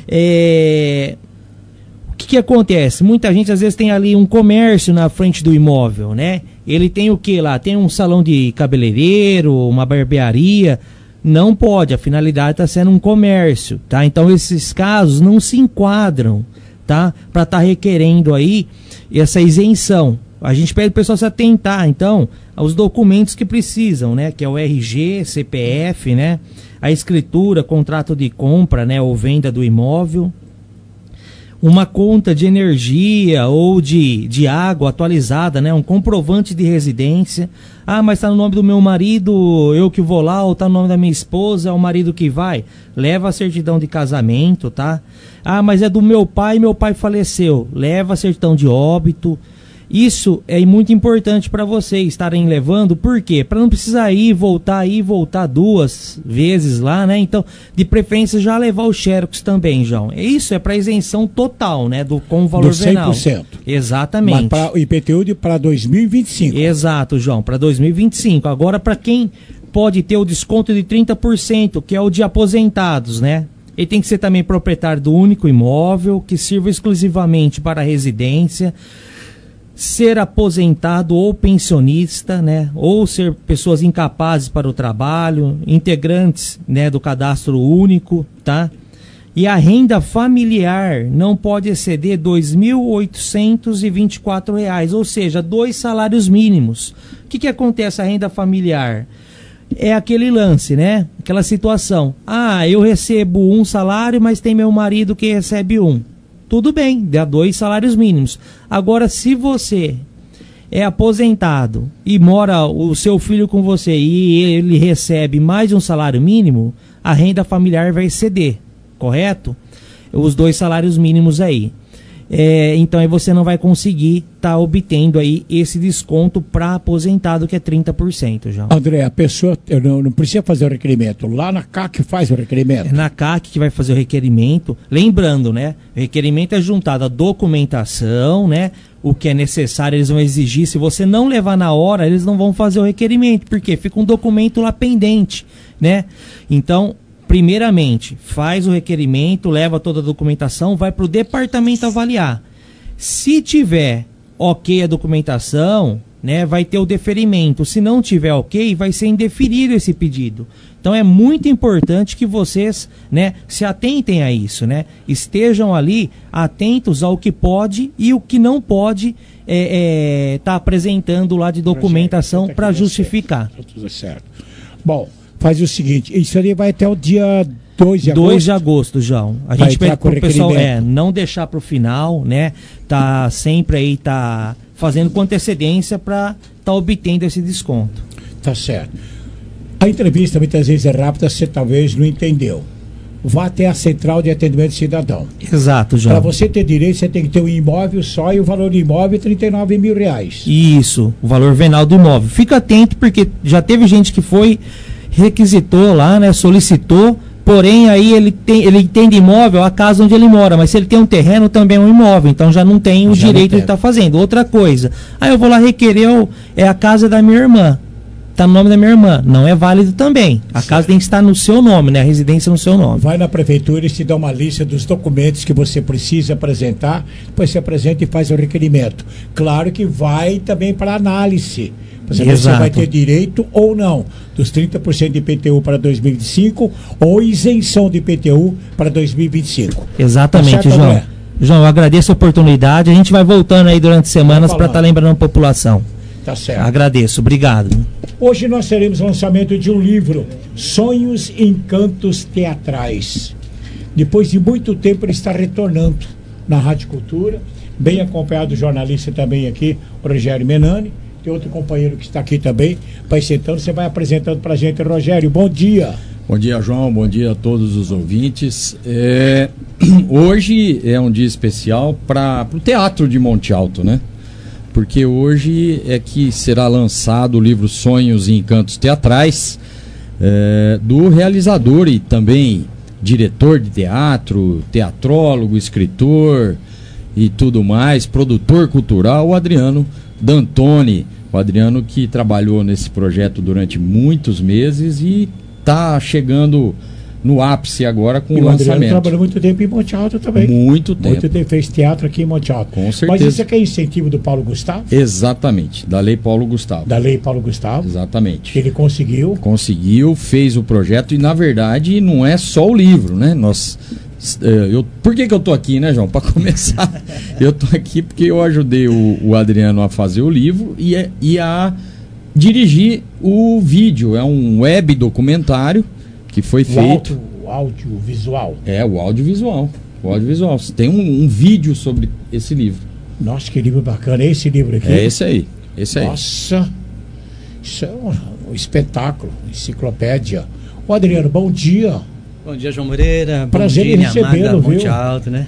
É... O que que acontece? Muita gente às vezes tem ali um comércio na frente do imóvel, né? Ele tem o que lá? Tem um salão de cabeleireiro, uma barbearia. Não pode, a finalidade está sendo um comércio, tá? Então esses casos não se enquadram, tá? Para estar tá requerendo aí essa isenção. A gente pede o pessoal se atentar, então, aos documentos que precisam, né? Que é o R G, C P F, né? A escritura, contrato de compra, né? Ou venda do imóvel. Uma conta de energia ou de, de água atualizada, né? Um comprovante de residência. Ah, mas está no nome do meu marido, eu que vou lá, ou está no nome da minha esposa, é o marido que vai. Leva a certidão de casamento, tá? Ah, mas é do meu pai, meu pai faleceu. Leva a certidão de óbito. Isso é muito importante para vocês estarem levando, por quê? Para não precisar ir, voltar, ir, voltar duas vezes lá, né? Então, de preferência já levar o xerox também, João. Isso é para isenção total, né? Do, com o valor do cem por cento. Venal. Exatamente. Mas para o I P T U para dois mil e vinte e cinco. Exato, João, para dois mil e vinte e cinco. Agora, para quem pode ter o desconto de trinta por cento, que é o de aposentados, né? Ele tem que ser também proprietário do único imóvel, que sirva exclusivamente para a residência, ser aposentado ou pensionista, né, ou ser pessoas incapazes para o trabalho, integrantes, né, do cadastro único, tá? E a renda familiar não pode exceder dois mil oitocentos e vinte e quatro reais, ou seja, dois salários mínimos. O que que acontece a renda familiar? É aquele lance, né? Aquela situação. Ah, eu recebo um salário, mas tem meu marido que recebe um. Tudo bem, dá dois salários mínimos. Agora, se você é aposentado e mora o seu filho com você e ele recebe mais de um salário mínimo, a renda familiar vai exceder, correto? Os dois salários mínimos aí. É, então aí você não vai conseguir estar tá obtendo aí esse desconto para aposentado, que é trinta por cento, João. André, a pessoa não, não precisa fazer o requerimento. Lá na C A C faz o requerimento. É na C A C que vai fazer o requerimento. Lembrando, né? O requerimento é juntado à documentação, né? O que é necessário, eles vão exigir. Se você não levar na hora, eles não vão fazer o requerimento. Porque fica um documento lá pendente, né? Então, primeiramente, faz o requerimento, leva toda a documentação, vai para o departamento avaliar. Se tiver ok a documentação, né, vai ter o deferimento. Se não tiver ok, vai ser indeferido esse pedido. Então é muito importante que vocês, né, se atentem a isso, né? Estejam ali atentos ao que pode e o que não pode estar é, é, tá apresentando lá de documentação para justificar. Tudo certo. Bom, faz o seguinte, isso ali vai até o dia dois de agosto. dois de agosto, João. A vai gente pede pro pessoal é, não deixar para o final, né? Tá sempre aí, tá fazendo com antecedência para tá obtendo esse desconto. Tá certo. A entrevista muitas vezes é rápida, você talvez não entendeu. Vá até a Central de Atendimento Cidadão. Exato, João. Para você ter direito, você tem que ter um imóvel só e o valor do imóvel é trinta e nove mil reais. Isso, o valor venal do imóvel. Fica atento porque já teve gente que foi, requisitou lá, né, solicitou, porém aí ele tem, ele tem de imóvel a casa onde ele mora, mas se ele tem um terreno também é um imóvel, então já não tem o já direito de estar tá fazendo. Outra coisa, aí eu vou lá requerer, é a casa da minha irmã. Está no nome da minha irmã, não é válido também. A certo. Casa tem que estar no seu nome, né? A residência no seu nome. Vai na prefeitura e te dá uma lista dos documentos que você precisa apresentar, depois você apresenta e faz o requerimento. Claro que vai também para análise, Para saber Exato. se vai ter direito ou não dos trinta por cento de I P T U para dois mil e vinte e cinco ou isenção de I P T U para dois mil e vinte e cinco. Exatamente, Tá certo, João. André? João, eu agradeço a oportunidade. A gente vai voltando aí durante semanas Vai para falar. estar lembrando a população. Tá certo. Agradeço, obrigado. Hoje nós teremos o lançamento de um livro, Sonhos e Encantos Teatrais. Depois de muito tempo ele está retornando na Rádio Cultura, bem acompanhado do jornalista também aqui, o Rogério Menani. Tem outro companheiro que está aqui também, vai sentando, você vai apresentando para a gente. Rogério, bom dia. Bom dia, João, bom dia a todos os ouvintes. É, hoje é um dia especial para o Teatro de Monte Alto, né? Porque hoje é que será lançado o livro Sonhos e Encantos Teatrais, é, do realizador e também diretor de teatro, teatrólogo, escritor e tudo mais, produtor cultural, o Adriano D'Antoni. O Adriano que trabalhou nesse projeto durante muitos meses e está chegando no ápice agora com E o o Adriano lançamento. trabalhou muito tempo em Monte Alto também. Muito tempo. Muito tempo, fez teatro aqui em Monte Alto. Com certeza. Mas isso aqui é incentivo do Paulo Gustavo? Exatamente, da Lei Paulo Gustavo. Da Lei Paulo Gustavo. Exatamente. Ele conseguiu. Conseguiu, fez o projeto e na verdade não é só o livro, né? Nós, eh, eu, por que que eu tô aqui, né, João? Para começar, eu tô aqui porque eu ajudei o, o Adriano a fazer o livro e, a- e a dirigir o vídeo. É um web documentário que foi O feito. áudio, o audiovisual. É, o audiovisual. O audiovisual. Tem um, um vídeo sobre esse livro. Nossa, que livro bacana. É esse livro aqui? É esse aí. Esse aí. Nossa, isso é um, um espetáculo, enciclopédia. Ô Adriano, bom dia. Bom dia, João Moreira. Prazer bom em dia, minha amada recebê-lo, Monte viu? Alto, né?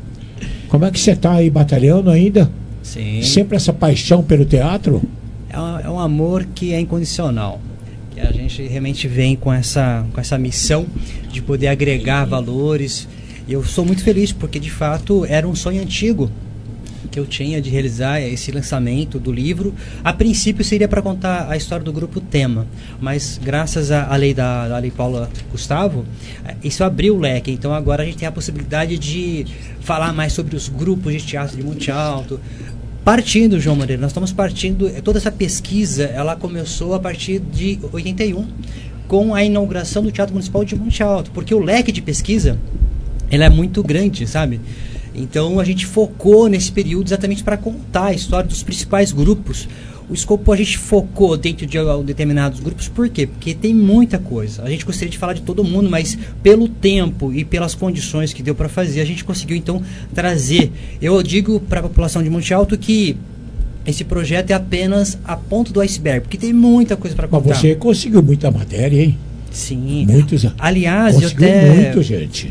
Como é que você está aí batalhando ainda? Sim. Sempre essa paixão pelo teatro? É um, é um amor que é incondicional. Que a gente realmente vem com essa, com essa missão de poder agregar valores. E eu sou muito feliz porque, de fato, era um sonho antigo que eu tinha de realizar esse lançamento do livro. A princípio seria para contar a história do grupo Tema, mas graças à à lei da, da Lei Paula Gustavo, eh, isso abriu o leque. Então agora a gente tem a possibilidade de falar mais sobre os grupos de teatro de Monte Alto. Partindo, João Moreira, nós estamos partindo, eh, toda essa pesquisa, ela começou a partir de oitenta e um, com a inauguração do Teatro Municipal de Monte Alto, porque o leque de pesquisa, ele é muito grande, sabe? Então a gente focou nesse período exatamente para contar a história dos principais grupos. O escopo a gente focou dentro de uh, determinados grupos, por quê? Porque tem muita coisa. A gente gostaria de falar de todo mundo, mas pelo tempo e pelas condições que deu para fazer, a gente conseguiu então trazer. Eu digo para a população de Monte Alto que esse projeto é apenas a ponta do iceberg, porque tem muita coisa para Mas contar. você conseguiu muita matéria, hein? Sim. Muitos. Aliás, eu conseguiu até... muito, gente.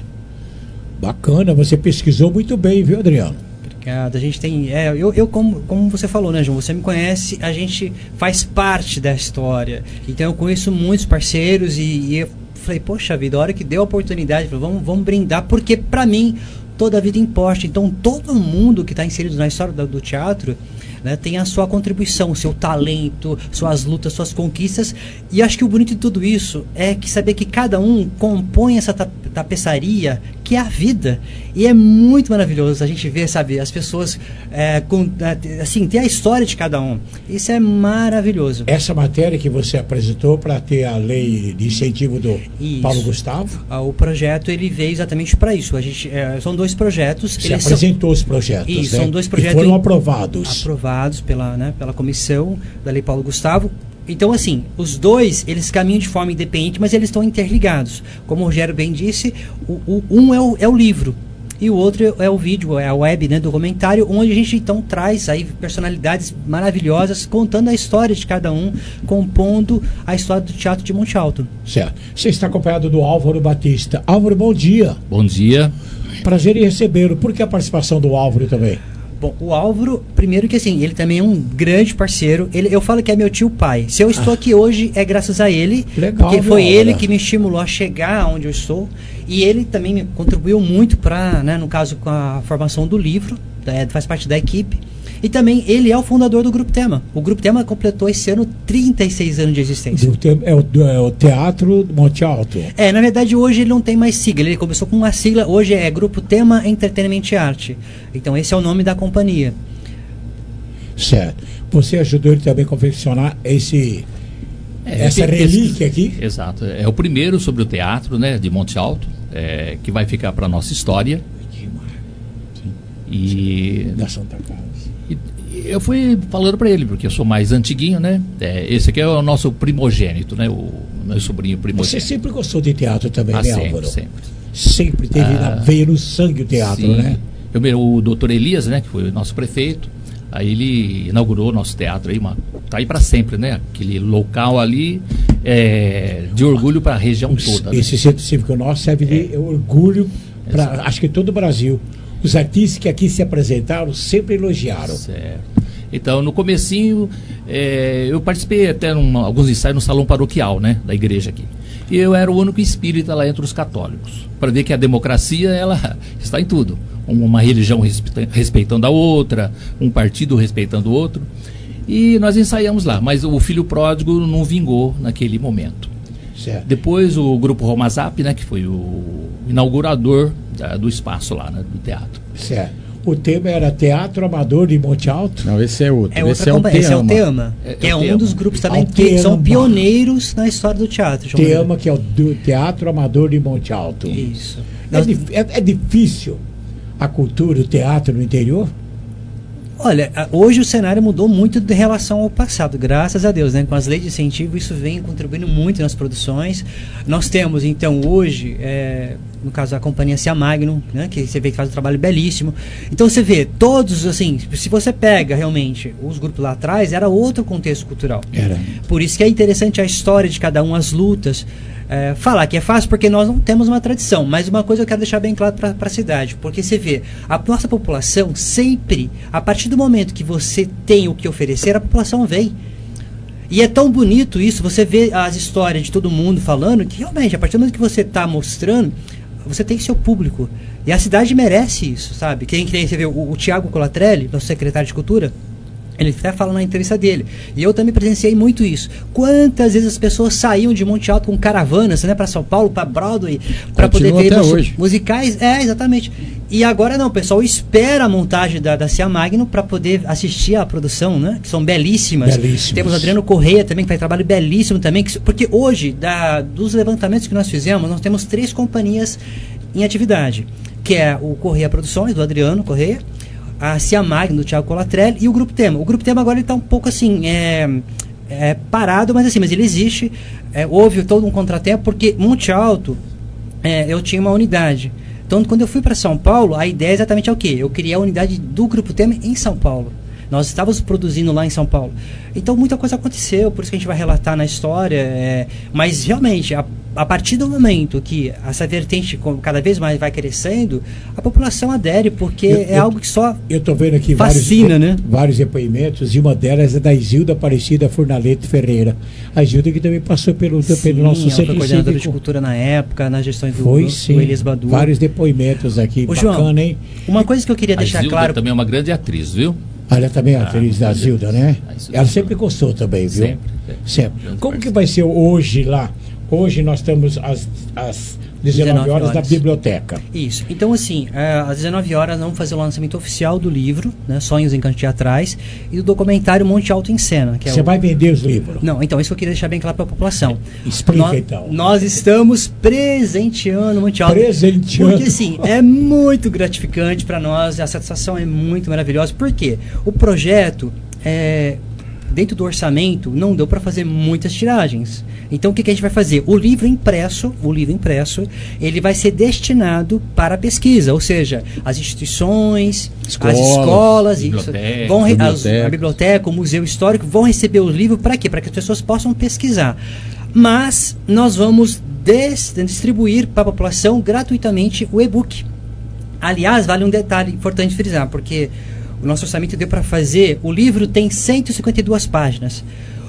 Bacana, você pesquisou muito bem, viu, Adriano? Obrigado. A gente tem. É, eu, eu como, como você falou, né, João? Você me conhece, a gente faz parte da história. Então eu conheço muitos parceiros e, e eu falei, poxa vida, a hora que deu a oportunidade, falei, vamos, vamos brindar, porque pra mim toda a vida importa. Então todo mundo que está inserido na história do, do teatro, né, tem a sua contribuição, seu talento, suas lutas, suas conquistas. E acho que o bonito de tudo isso é que saber que cada um compõe essa ta- tapeçaria que é a vida. E é muito maravilhoso a gente ver, sabe, as pessoas é, com, assim, ter a história de cada um. Isso é maravilhoso. Essa matéria que você apresentou para ter a lei de incentivo do Isso. Paulo Gustavo? Ah, o projeto ele veio exatamente para isso. A gente, é, são dois projetos. Você eles apresentou são, os projetos, Isso, né? são dois E projetos. foram aprovados. Aprovados pela, né, pela comissão da Lei Paulo Gustavo. Então, assim, os dois, eles caminham de forma independente, mas eles estão interligados. Como o Rogério bem disse, o, o, um é o, é o livro e o outro é o vídeo, é a web, né, documentário, onde a gente então traz aí personalidades maravilhosas contando a história de cada um, compondo a história do Teatro de Monte Alto. Certo. Você está acompanhado do Álvaro Batista. Álvaro, bom dia. Bom dia. Prazer em recebê-lo. Por que a participação do Álvaro também? Bom, o Álvaro, primeiro que assim, ele também é um grande parceiro. Ele, eu falo que é meu tio pai. Se eu estou ah. aqui hoje, é graças a ele. Legal, porque foi Álvaro. ele que me estimulou a chegar onde eu estou. E ele também me contribuiu muito para, né, no caso, com a formação do livro. É, faz parte da equipe. E também ele é o fundador do Grupo Tema. O Grupo Tema completou esse ano trinta e seis anos de existência. É o, é o Teatro Monte Alto. É, na verdade hoje ele não tem mais sigla. Ele começou com uma sigla, hoje é Grupo Tema Entretenimento e Arte. Então esse é o nome da companhia. Certo. Você ajudou ele também a confeccionar esse, É, essa esse- relíquia aqui? Exato. É o primeiro sobre o teatro, né, de Monte Alto, é, que vai ficar para nossa história. E da Santa Casa. E, e eu fui falando para ele, porque eu sou mais antiguinho, né? É, esse aqui é o nosso primogênito, né? O meu sobrinho primogênito. Você sempre gostou de teatro também, Ah, né, sempre, Álvaro? sempre. Sempre teve Ah, na veia, no sangue o teatro, sim. né? Eu, o doutor Elias, né, que foi o nosso prefeito, aí ele inaugurou o nosso teatro aí, uma, tá aí para sempre, né? Aquele local ali é, de orgulho para a região toda. Né? Esse centro cívico nosso serve de orgulho para, acho que todo o Brasil. Os artistas que aqui se apresentaram sempre elogiaram. Certo. Então, no comecinho, é, eu participei até em alguns ensaios no salão paroquial, né, da igreja aqui. E eu era o único espírita lá entre os católicos, para ver que a democracia, ela está em tudo. Uma religião respeita- respeitando a outra, um partido respeitando o outro. E nós ensaiamos lá, mas o filho pródigo não vingou naquele momento. Certo. Depois o grupo Romazap, né, que foi o inaugurador da- do espaço lá, né, do teatro. Certo. O tema era Teatro Amador de Monte Alto? Não, esse é outro. É outra companhia, esse é o Teama, que é, um dos grupos também que são pioneiros na história do teatro. João Teama, Manuel. que é o do Teatro Amador de Monte Alto. Isso. É, dif- é- é difícil a cultura, o teatro no interior? Olha, a- hoje o cenário mudou muito em relação ao passado, graças a Deus, né? Com as leis de incentivo, isso vem contribuindo muito nas produções. Nós temos, então, hoje, é, no caso da companhia Cia Magnum, né? Que você vê que faz um trabalho belíssimo. Então você vê, todos, assim, se você pega realmente os grupos lá atrás, era outro contexto cultural. Era. Por isso que é interessante a história de cada um, as lutas. É, falar que é fácil porque nós não temos uma tradição, mas uma coisa eu quero deixar bem claro para a cidade, porque você vê, a nossa população sempre, a partir do momento que você tem o que oferecer, a população vem. E é tão bonito isso, você vê as histórias de todo mundo falando, que realmente, a partir do momento que você está mostrando, você tem seu público. E a cidade merece isso, sabe? Quem, quem você vê, o, o Tiago Colatrelli, nosso secretário de Cultura, ele até fala na entrevista dele. E eu também presenciei muito isso. Quantas vezes as pessoas saíam de Monte Alto com caravanas, né, para São Paulo, para Broadway, para poder ver até mus- hoje. musicais? É, exatamente. E agora não, o pessoal espera a montagem da, da Cia Magno para poder assistir à produção, né? Que são belíssimas. Belíssimas. Temos Adriano Correia também, que faz trabalho belíssimo também. Que, porque hoje, da, dos levantamentos que nós fizemos, nós temos três companhias em atividade. Que é o Correia Produções, do Adriano Correia, a Cia Magno, do Thiago Colatrelli, e o Grupo Tema. O Grupo Tema agora está um pouco assim, é, é, parado, mas assim, mas ele existe. É, houve todo um contratempo, porque Monte Alto, é, eu tinha uma unidade. Então, quando eu fui para São Paulo, a ideia exatamente é o quê? Eu criei a unidade do Grupo Tema em São Paulo. Nós estávamos produzindo lá em São Paulo. Então, muita coisa aconteceu, por isso que a gente vai relatar na história. É, mas, realmente, a, a partir do momento que essa vertente co- cada vez mais vai crescendo, a população adere, porque Eu- é eu- algo que só Eu estou vendo aqui fascina, vários, né? vários depoimentos, e uma delas é da Isilda Aparecida Fornaleto Ferreira. A Isilda que também passou pelo, Sim, pelo nosso ela foi centro coordenadora de cívico. cultura na época, na gestão do, Foi do, sim, do Elias Badu. vários depoimentos aqui, Ô, bacana, João, hein? uma coisa que eu queria A deixar Zilda claro... também é uma grande atriz, viu? Ela também é Ah, atriz da mas- Zilda, né? Ah, isso Ela sim. sempre gostou também, viu? Sempre, Sempre. Como que vai ser hoje lá? Hoje nós estamos às, às dezenove horas na biblioteca. Isso. Então, assim, é, às dezenove horas vamos fazer o lançamento oficial do livro, né, Sonhos em Cantos Teatrais, e do documentário Monte Alto em Cena. Que é Você o... vai vender os livros? Não, então, isso que eu queria deixar bem claro para a população. Explica, nós, então. Nós estamos presenteando o Monte Alto. Presenteando. Porque, assim, é muito gratificante para nós, a satisfação é muito maravilhosa. Por quê? O projeto, é, dentro do orçamento, não deu para fazer muitas tiragens. Então, o que, que a gente vai fazer? O livro impresso, o livro impresso, ele vai ser destinado para a pesquisa, ou seja, as instituições, Escola, as escolas, isso, biblioteca, vão re- as- biblioteca. a biblioteca, o museu histórico vão receber o livro para quê? Para que as pessoas possam pesquisar. Mas nós vamos des- distribuir para a população gratuitamente o e-book. Aliás, vale um detalhe importante frisar, porque o nosso orçamento deu para fazer, o livro tem cento e cinquenta e duas páginas.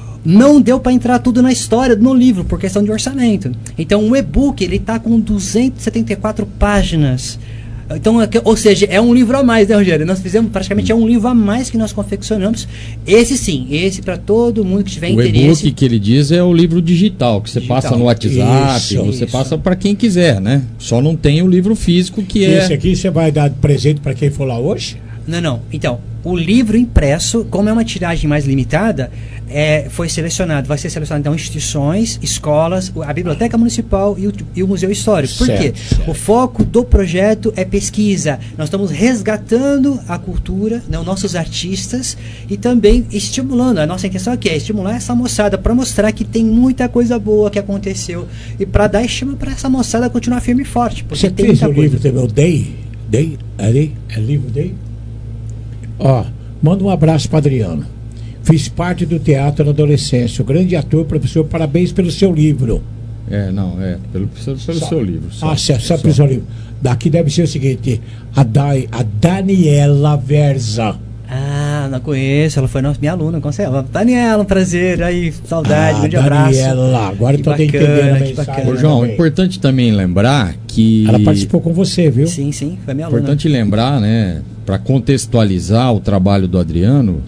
Não deu para entrar tudo na história no livro, por questão de orçamento. Então, o e-book, ele está com duzentas e setenta e quatro páginas. Então, é que- ou seja, é um livro a mais, né, Rogério? Nós fizemos, praticamente, é um livro a mais que nós confeccionamos. Esse sim, esse para todo mundo que tiver O interesse. e-book que ele diz é o livro digital, que você Digital. passa no WhatsApp, Isso, você isso. passa para quem quiser, né? Só não tem o livro físico que é... Esse aqui você vai dar presente para quem for lá hoje? Não, não. Então, o livro impresso, como é uma tiragem mais limitada, é, foi selecionado, vai ser selecionado então instituições, escolas, a Biblioteca Municipal e o, e o Museu Histórico. Por Certo, quê? certo. O foco do projeto é pesquisa. Nós estamos resgatando a cultura, né, os nossos artistas e também estimulando. A nossa intenção aqui é estimular essa moçada para mostrar que tem muita coisa boa que aconteceu e para dar estímulo para essa moçada continuar firme e forte. Porque Você tem fez muita o coisa. livro também, o Day? Day? É Day? É livro Day? Ó, manda um abraço para Adriano. Fiz parte do teatro na adolescência. O grande ator, professor, parabéns pelo seu livro. É, não, é, pelo, pelo Só- seu livro. Só, ah, certo, só pelo seu livro. Daqui deve ser o seguinte: a, Dai, a Daniela Verza. Ah, não conheço, ela foi nossa, minha aluna, com certeza. Daniela, um prazer, aí, saudade, Ah, grande abraço. Daniela, agora Que eu tô bacana, entendendo a que mensagem. bacana. Ô, João, é também. importante também lembrar que... Ela participou com você, viu? Sim, sim, foi minha aluna. Importante lembrar, né, para contextualizar o trabalho do Adriano,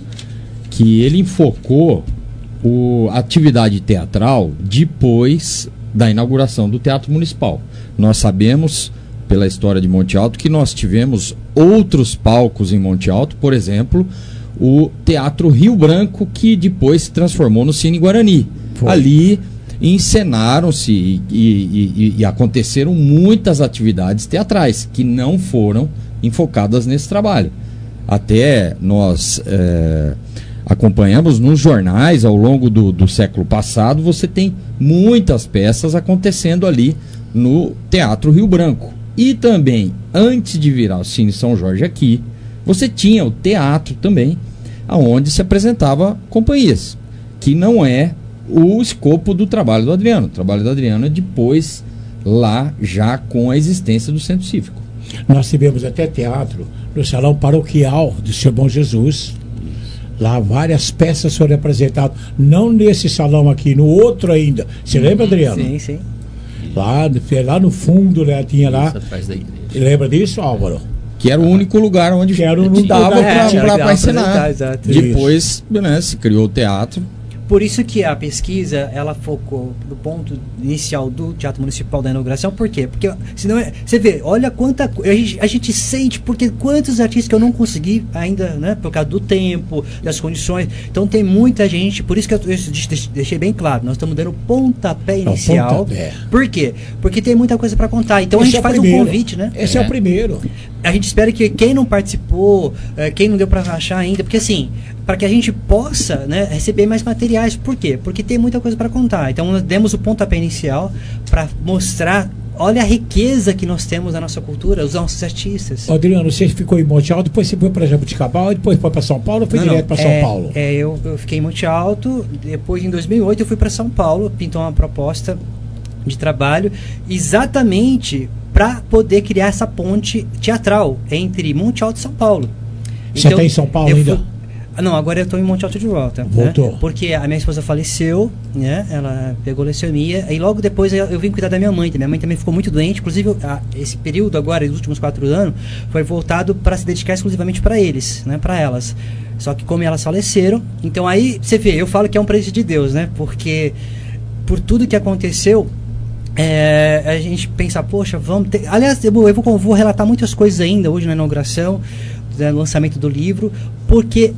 que ele enfocou o, a atividade teatral depois da inauguração do Teatro Municipal. Nós sabemos, pela história de Monte Alto, que nós tivemos outros palcos em Monte Alto, por exemplo, o Teatro Rio Branco, que depois se transformou no Cine Guarani. Foi. Ali encenaram-se e, e- e- e aconteceram muitas atividades teatrais que não foram enfocadas nesse trabalho. Até nós eh, acompanhamos nos jornais ao longo do, do século passado, você tem muitas peças acontecendo ali no Teatro Rio Branco. E também, antes de virar o Cine São Jorge aqui, você tinha o teatro também, aonde se apresentava companhias, que não é o escopo do trabalho do Adriano. O trabalho do Adriano é depois, lá já com a existência do Centro Cívico. Nós tivemos até teatro no Salão Paroquial do Senhor Bom Jesus. Lá várias peças foram apresentadas. Não nesse salão aqui, no outro ainda. Você lembra, Adriano? Sim, sim. Lá, lá no fundo, né, tinha lá. Isso, atrás da igreja. Lembra disso, Álvaro? Que era o único lugar onde Que era o único dava lugar para que tinha para que ensinar. apresentar, exato. Depois, né, se criou o teatro. Por isso que a pesquisa, ela focou no ponto inicial do Teatro Municipal da inauguração. Por quê? Porque senão é, você vê, olha quanta co- a gente, a gente sente, porque quantos artistas que eu não consegui ainda, né, por causa do tempo, das condições. Então tem muita gente, por isso que eu, eu deixei- deixei bem claro, nós estamos dando pontapé É o inicial. pontapé. Por quê? Porque tem muita coisa para contar. Então Esse a é gente o faz primeiro. um convite, né? Esse é, o primeiro. A gente espera que quem não participou, eh, quem não deu para achar ainda, porque assim, para que a gente possa, né, receber mais materiais. Por quê? Porque tem muita coisa para contar. Então nós demos o pontapé inicial para mostrar, olha a riqueza que nós temos na nossa cultura, os nossos artistas. Ô, Adriano, você ficou em Monte Alto, depois você foi para Jabuticabal, depois foi para São Paulo ou foi Não, direto não, para São é, Paulo? É, eu, eu fiquei em Monte Alto, depois em dois mil e oito eu fui para São Paulo, pintou uma proposta de trabalho exatamente para poder criar essa ponte teatral entre Monte Alto e São Paulo. Você está em São Paulo eu ainda? fui- Ah, não, agora eu estou em Monte Alto de volta. Voltou. Né? Porque a minha esposa faleceu, né? Ela pegou leucemia e logo depois eu, eu vim cuidar da minha mãe. Minha mãe também ficou muito doente. Inclusive, a- esse período agora, os últimos quatro anos, foi voltado para se dedicar exclusivamente para eles, né? Para elas. Só que como elas faleceram, então aí você vê, eu falo que é um presente de Deus, né? Porque por tudo que aconteceu, é, a gente pensa, poxa, vamos ter... Aliás, eu, vou, eu vou, vou relatar muitas coisas ainda hoje na inauguração, no lançamento do livro, porque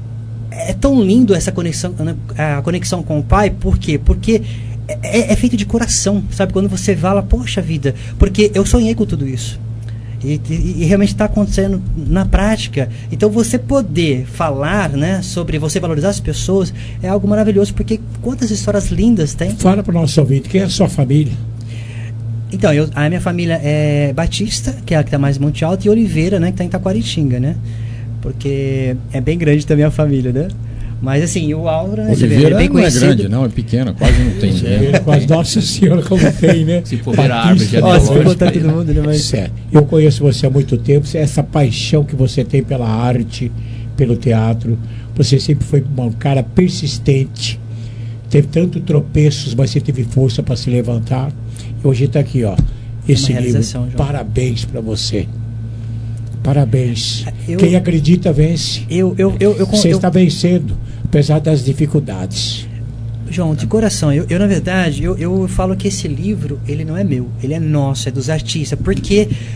é tão lindo essa conexão, né, a conexão com o pai. Por quê? Porque é, é feito de coração, sabe? Quando você fala, poxa vida, porque eu sonhei com tudo isso. E, e- e realmente está acontecendo na prática. Então você poder falar, né, sobre você valorizar as pessoas é algo maravilhoso, porque quantas histórias lindas tem. Fala para o nosso ouvinte, quem é a sua família? Então, eu, a minha família é Batista, que é a que está mais em Monte Alto, e Oliveira, né, que está em Taquaritinga, né? Porque é bem grande também a família, né? Mas assim, o Álvaro, né, você vê, ele Oliveira é bem não é conhecido. grande, não, é pequena, quase não tem. Oliveira, quase Nossa Senhora, como tem, né? Se for ver a árvore Batista, genealógica Ó, se for botar aí, todo né? mundo, né? Mas... Certo. Eu conheço você há muito tempo, essa paixão que você tem pela arte, pelo teatro. Você sempre foi um cara persistente. Teve tanto tropeços, mas você teve força para se levantar. E hoje está aqui, ó. Esse livro. realização, João. Parabéns para você. Parabéns. Eu- Quem acredita vence. Eu, eu, eu, eu, Você eu- está vencendo, apesar das dificuldades. João, de coração, eu, eu na verdade, eu, eu falo que esse livro, ele não é meu, ele é nosso, é dos artistas, porque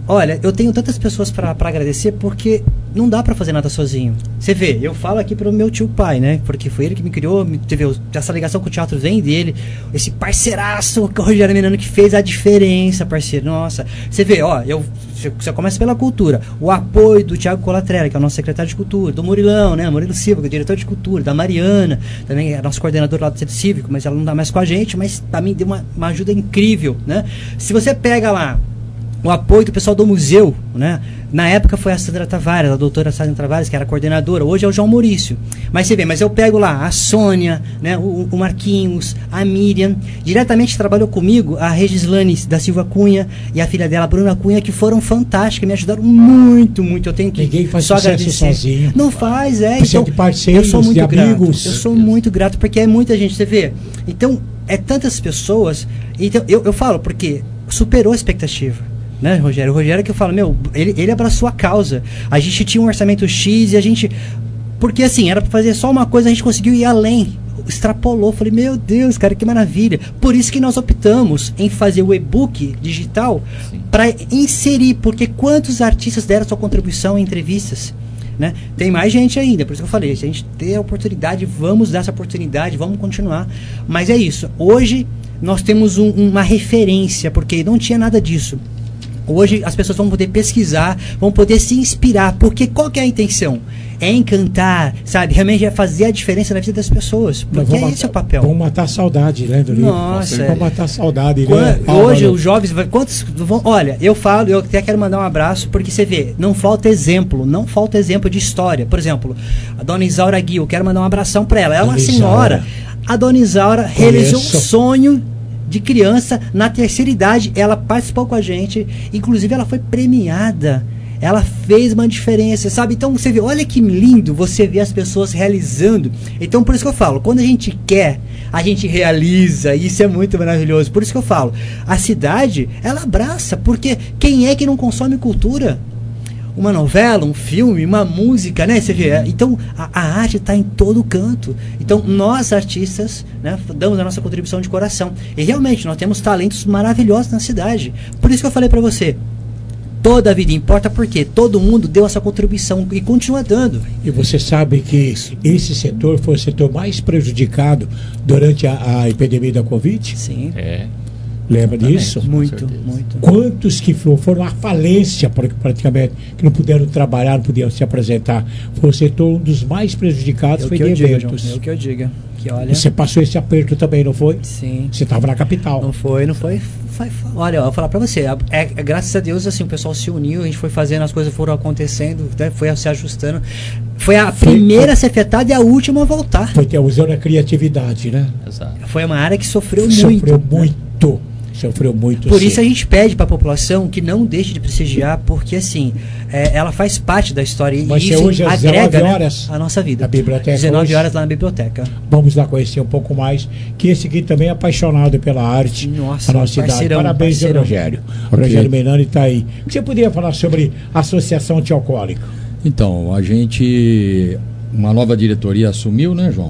olha, eu tenho tantas pessoas para agradecer porque não dá para fazer nada sozinho. Você vê, eu falo aqui pro meu tio pai, né? Porque foi ele que me criou, me teve essa ligação com o teatro vem dele, esse parceiraço que o Rogério Menano que fez a diferença, parceiro. Nossa, você vê, ó, eu você começa pela cultura, o apoio do Thiago Colatrella, que é o nosso secretário de cultura, do Murilão, né? Murilo Silva, que é o diretor de cultura, da Mariana, também é nosso coordenador lá do Centro Cívico, mas ela não dá mais com a gente, mas pra mim deu uma, uma ajuda incrível, né? Se você pega lá o apoio do pessoal do museu, né? Na época foi a Sandra Tavares, a doutora Sandra Tavares, que era coordenadora, hoje é o João Maurício. Mas você vê, mas eu pego lá a Sônia, né? o, o Marquinhos, a Miriam, diretamente trabalhou comigo a Regislane da Silva Cunha e a filha dela, a Bruna Cunha, que foram fantásticas, me ajudaram muito, muito. Eu tenho que Ninguém faz só sucesso agradecer. sozinho. Não faz, é. Precisa Então, de parceiros, eu sou muito de grato. amigos. Eu sou muito grato, porque é muita gente, você vê. Então, é tantas pessoas, então eu, eu falo, porque superou a expectativa. Né, Rogério? O Rogério que eu falo, meu, ele, ele abraçou a causa. A gente tinha um orçamento X e a gente. Porque assim, era pra fazer só uma coisa, a gente conseguiu ir além. Extrapolou. Falei, meu Deus, cara, que maravilha. Por isso que nós optamos em fazer o e-book digital para inserir, porque quantos artistas deram sua contribuição em entrevistas? Né? Tem mais gente ainda, por isso que eu falei, se a gente ter a oportunidade, vamos dar essa oportunidade, vamos continuar. Mas é isso. Hoje nós temos um, uma referência, porque não tinha nada disso. Hoje as pessoas vão poder pesquisar, vão poder se inspirar, porque qual que é a intenção? É encantar, sabe? Realmente é fazer a diferença na vida das pessoas, porque é esse o papel. Vamos matar a saudade, né, Dorinho? Nossa, vamos matar a saudade, Quando, né? Hoje Paulo, os jovens, quantos vão, olha, eu falo, eu até quero mandar um abraço, porque você vê, não falta exemplo, não falta exemplo de história. Por exemplo, a dona Isaura Gui, eu quero mandar um abração para ela. Ela é uma senhora. A dona Isaura realizou um sonho de criança, na terceira idade, ela participou com a gente, inclusive ela foi premiada, ela fez uma diferença, sabe? Então você vê, olha que lindo você ver as pessoas realizando. Então por isso que eu falo, quando a gente quer, a gente realiza, e isso é muito maravilhoso. Por isso que eu falo, a cidade, ela abraça, porque quem é que não consome cultura? Uma novela, um filme, uma música, né? Você vê, então a, a arte está em todo canto. Então nós artistas, né, damos a nossa contribuição de coração. E realmente nós temos talentos maravilhosos na cidade. Por isso que eu falei para você, toda a vida importa, porque todo mundo deu a sua contribuição e continua dando. E você sabe que esse setor foi o setor mais prejudicado durante a, a epidemia da Covid? Sim. É. Lembra disso? Muito, muito. Quantos que foram à falência praticamente, que não puderam trabalhar, não puderam se apresentar? Foi o setor um dos mais prejudicados, É foi o que de eu digo, eventos. João, é o que eu digo. Que olha... Você passou esse aperto também, não foi? Sim. Você estava na capital. Não foi, não foi. foi, foi. Olha, eu vou falar pra você, é, é, graças a Deus, assim, o pessoal se uniu, a gente foi fazendo, as coisas foram acontecendo, né, foi se ajustando. Foi a foi, primeira foi, a ser afetada e a última a voltar. Foi ter usando a criatividade, né? Exato. Foi uma área que sofreu, sofreu muito. Sofreu muito. Né? Sofreu muito. Por sim. isso a gente pede para a população que não deixe de prestigiar, porque assim, é, ela faz parte da história Vai e ser isso hoje às agrega, dezenove horas, né, a nossa vida. Na biblioteca. dezenove hoje. horas lá na biblioteca. Vamos lá conhecer um pouco mais, que esse aqui também é apaixonado pela arte. Nossa, a nossa cidade. Parabéns, parceirão. Rogério. Okay. O Rogério Menani está aí. O que você poderia falar sobre a Associação Antialcoólica? Então, a gente, uma nova diretoria assumiu, né, João?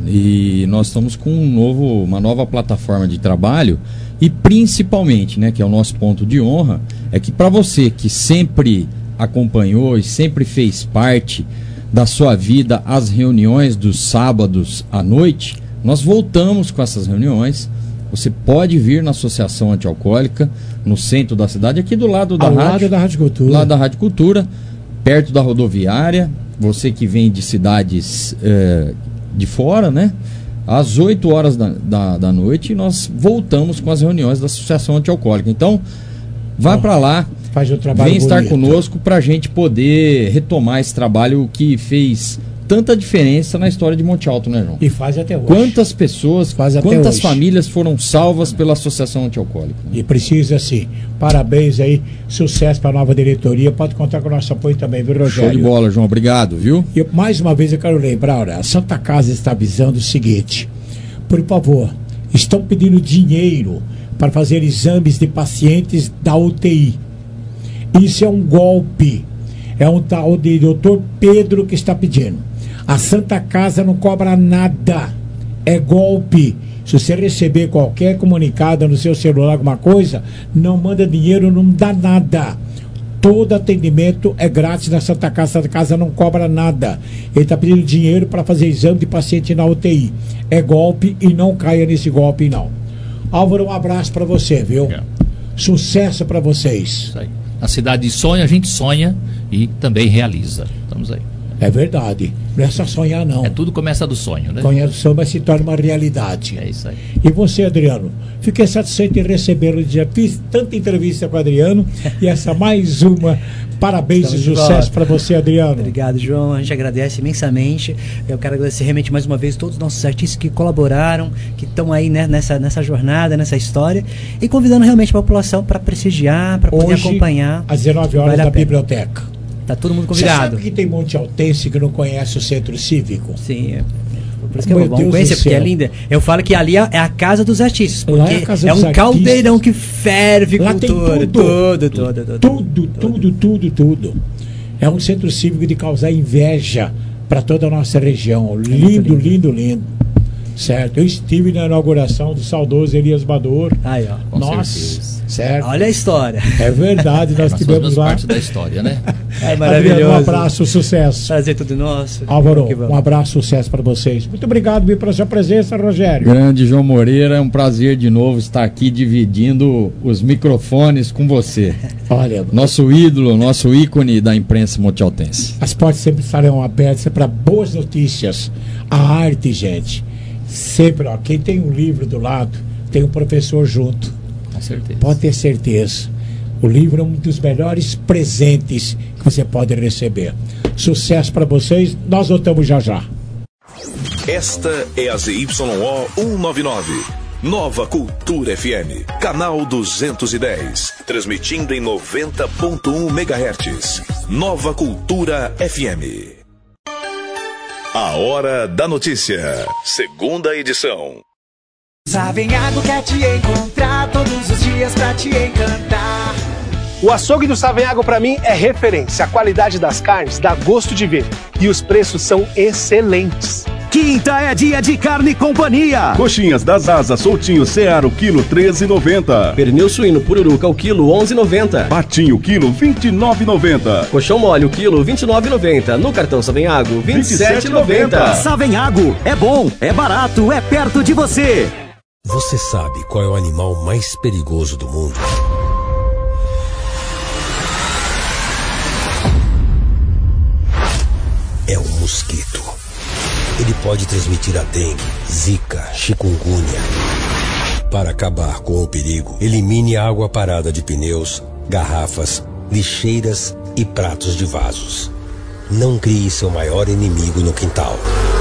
E nós estamos com um novo, uma nova plataforma de trabalho. E principalmente, né, que é o nosso ponto de honra, é que para você que sempre acompanhou e sempre fez parte da sua vida as reuniões dos sábados à noite, nós voltamos com essas reuniões. Você pode vir na Associação Antialcoólica, no centro da cidade, aqui do lado da Ao rádio, lado da Rádio Cultura. do lado da Rádio Cultura, perto da rodoviária. Você que vem de cidades eh, de fora, né? Às oito horas da, da, da noite, nós voltamos com as reuniões da Associação Antialcoólica. Então, vá para lá, faz um trabalho vem estar bonito. conosco para a gente poder retomar esse trabalho que fez tanta diferença na história de Monte Alto, né, João? E faz até hoje. Quantas pessoas, faz até quantas hoje. famílias foram salvas pela Associação Antialcoólica? E precisa, sim. Parabéns aí, sucesso para a nova diretoria. Pode contar com o nosso apoio também, viu, Rogério? Show de bola, João. Obrigado, viu? E mais uma vez eu quero lembrar, olha, a Santa Casa está avisando o seguinte: por favor, estão pedindo dinheiro para fazer exames de pacientes da U T I. Isso é um golpe. É um tal de doutor Pedro que está pedindo. A Santa Casa não cobra nada. É golpe. Se você receber qualquer comunicado no seu celular, alguma coisa, não manda dinheiro, não dá nada. Todo atendimento é grátis na Santa Casa. Santa Casa não cobra nada. Ele está pedindo dinheiro para fazer exame de paciente na U T I. É golpe e não caia nesse golpe, não. Álvaro, um abraço para você, viu? É. Sucesso para vocês. Isso aí. A cidade sonha, a gente sonha e também realiza. Estamos aí. É verdade. Não é só sonhar, não. É, tudo começa do sonho, né? Sonhar do sonho, mas se torna uma realidade. É isso aí. E você, Adriano? Fiquei satisfeito em recebê-lo. Já fiz tanta entrevista com o Adriano e essa mais uma. Parabéns e sucesso para você, Adriano. Obrigado, João. A gente agradece imensamente. Eu quero agradecer realmente mais uma vez todos os nossos artistas que colaboraram, que estão aí, né, nessa, nessa jornada, nessa história, e convidando realmente a população para prestigiar, para poder Hoje, acompanhar. Às dezenove horas vale na biblioteca. Tá todo mundo convidado. Você sabe que tem Monte Altense que não conhece o Centro Cívico? Sim, é. Por isso que é bom conhecer, porque é linda. Eu falo que ali é a casa dos artistas, porque é, casa é dos um artistas. caldeirão que ferve Lá cultura. tem tudo. Tudo, tudo, tudo, tudo, tudo, tudo, tudo. É um centro cívico de causar inveja para toda a nossa região. Lindo, lindo, lindo. Certo? Eu estive na inauguração do saudoso Elias Bador. Aí, ó. Com Nossa, certeza. certo? Olha a história. É verdade, nós, nós tivemos lá. parte da história, né? É maravilhoso. Adriano, um abraço, sucesso. Prazer tudo nosso. Álvaro, um abraço, sucesso para vocês. Muito obrigado pela sua presença, Rogério. Grande João Moreira, é um prazer de novo estar aqui dividindo os microfones com você. Olha, nosso ídolo, nosso ícone da imprensa montialtense. As portas sempre estarão abertas para boas notícias. A arte, gente. Sempre, ó, quem tem um livro do lado, tem um professor junto. Com certeza. Pode ter certeza. O livro é um dos melhores presentes que você pode receber. Sucesso para vocês. Nós voltamos já já. Esta é a Z Y O cento e noventa e nove. Nova Cultura F M. Canal duzentos e dez. Transmitindo em noventa ponto um megahertz. Nova Cultura F M. A Hora da Notícia, segunda edição. Savenhago quer te encontrar todos os dias pra te encantar. O açougue do Savenhago pra mim é referência. A qualidade das carnes dá gosto de ver. E os preços são excelentes. Quinta é dia de Carne e Companhia. Coxinhas das asas soltinho Seara, o quilo treze e noventa. Pernil suíno pururuca, o quilo onze e noventa. Patinho, quilo vinte e nove e noventa. Colchão mole, o quilo vinte e nove e noventa. No cartão Savenhago, vinte e sete e noventa. Savenhago, é bom, é barato, é perto de você. Você sabe qual é o animal mais perigoso do mundo? É o mosquito. Ele pode transmitir a dengue, zika, chikungunya. Para acabar com o perigo, elimine a água parada de pneus, garrafas, lixeiras e pratos de vasos. Não crie seu maior inimigo no quintal.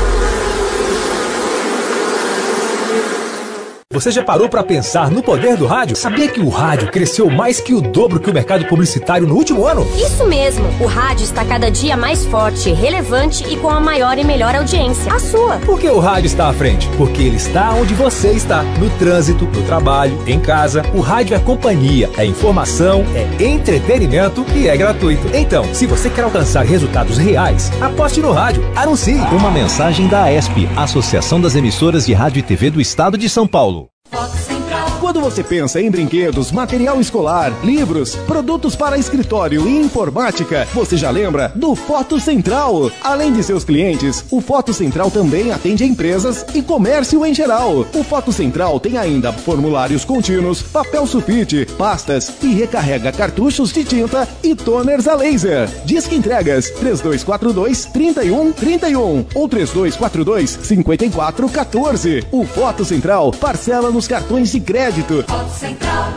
Você já parou para pensar no poder do rádio? Sabia que o rádio cresceu mais que o dobro que o mercado publicitário no último ano? Isso mesmo. O rádio está cada dia mais forte, relevante e com a maior e melhor audiência. A sua. Por que o rádio está à frente? Porque ele está onde você está. No trânsito, no trabalho, em casa. O rádio é companhia, é informação, é entretenimento e é gratuito. Então, se você quer alcançar resultados reais, aposte no rádio. Anuncie. Uma mensagem da A E S P, Associação das Emissoras de Rádio e T V do Estado de São Paulo. Quando você pensa em brinquedos, material escolar, livros, produtos para escritório e informática, você já lembra do Foto Central. Além de seus clientes, o Foto Central também atende empresas e comércio em geral. O Foto Central tem ainda formulários contínuos, papel sulfite, pastas e recarrega cartuchos de tinta e toners a laser. Disque entregas três dois quatro dois, três um três um ou três dois quatro dois, cinco quatro um quatro. O Foto Central parcela nos cartões de crédito. Central.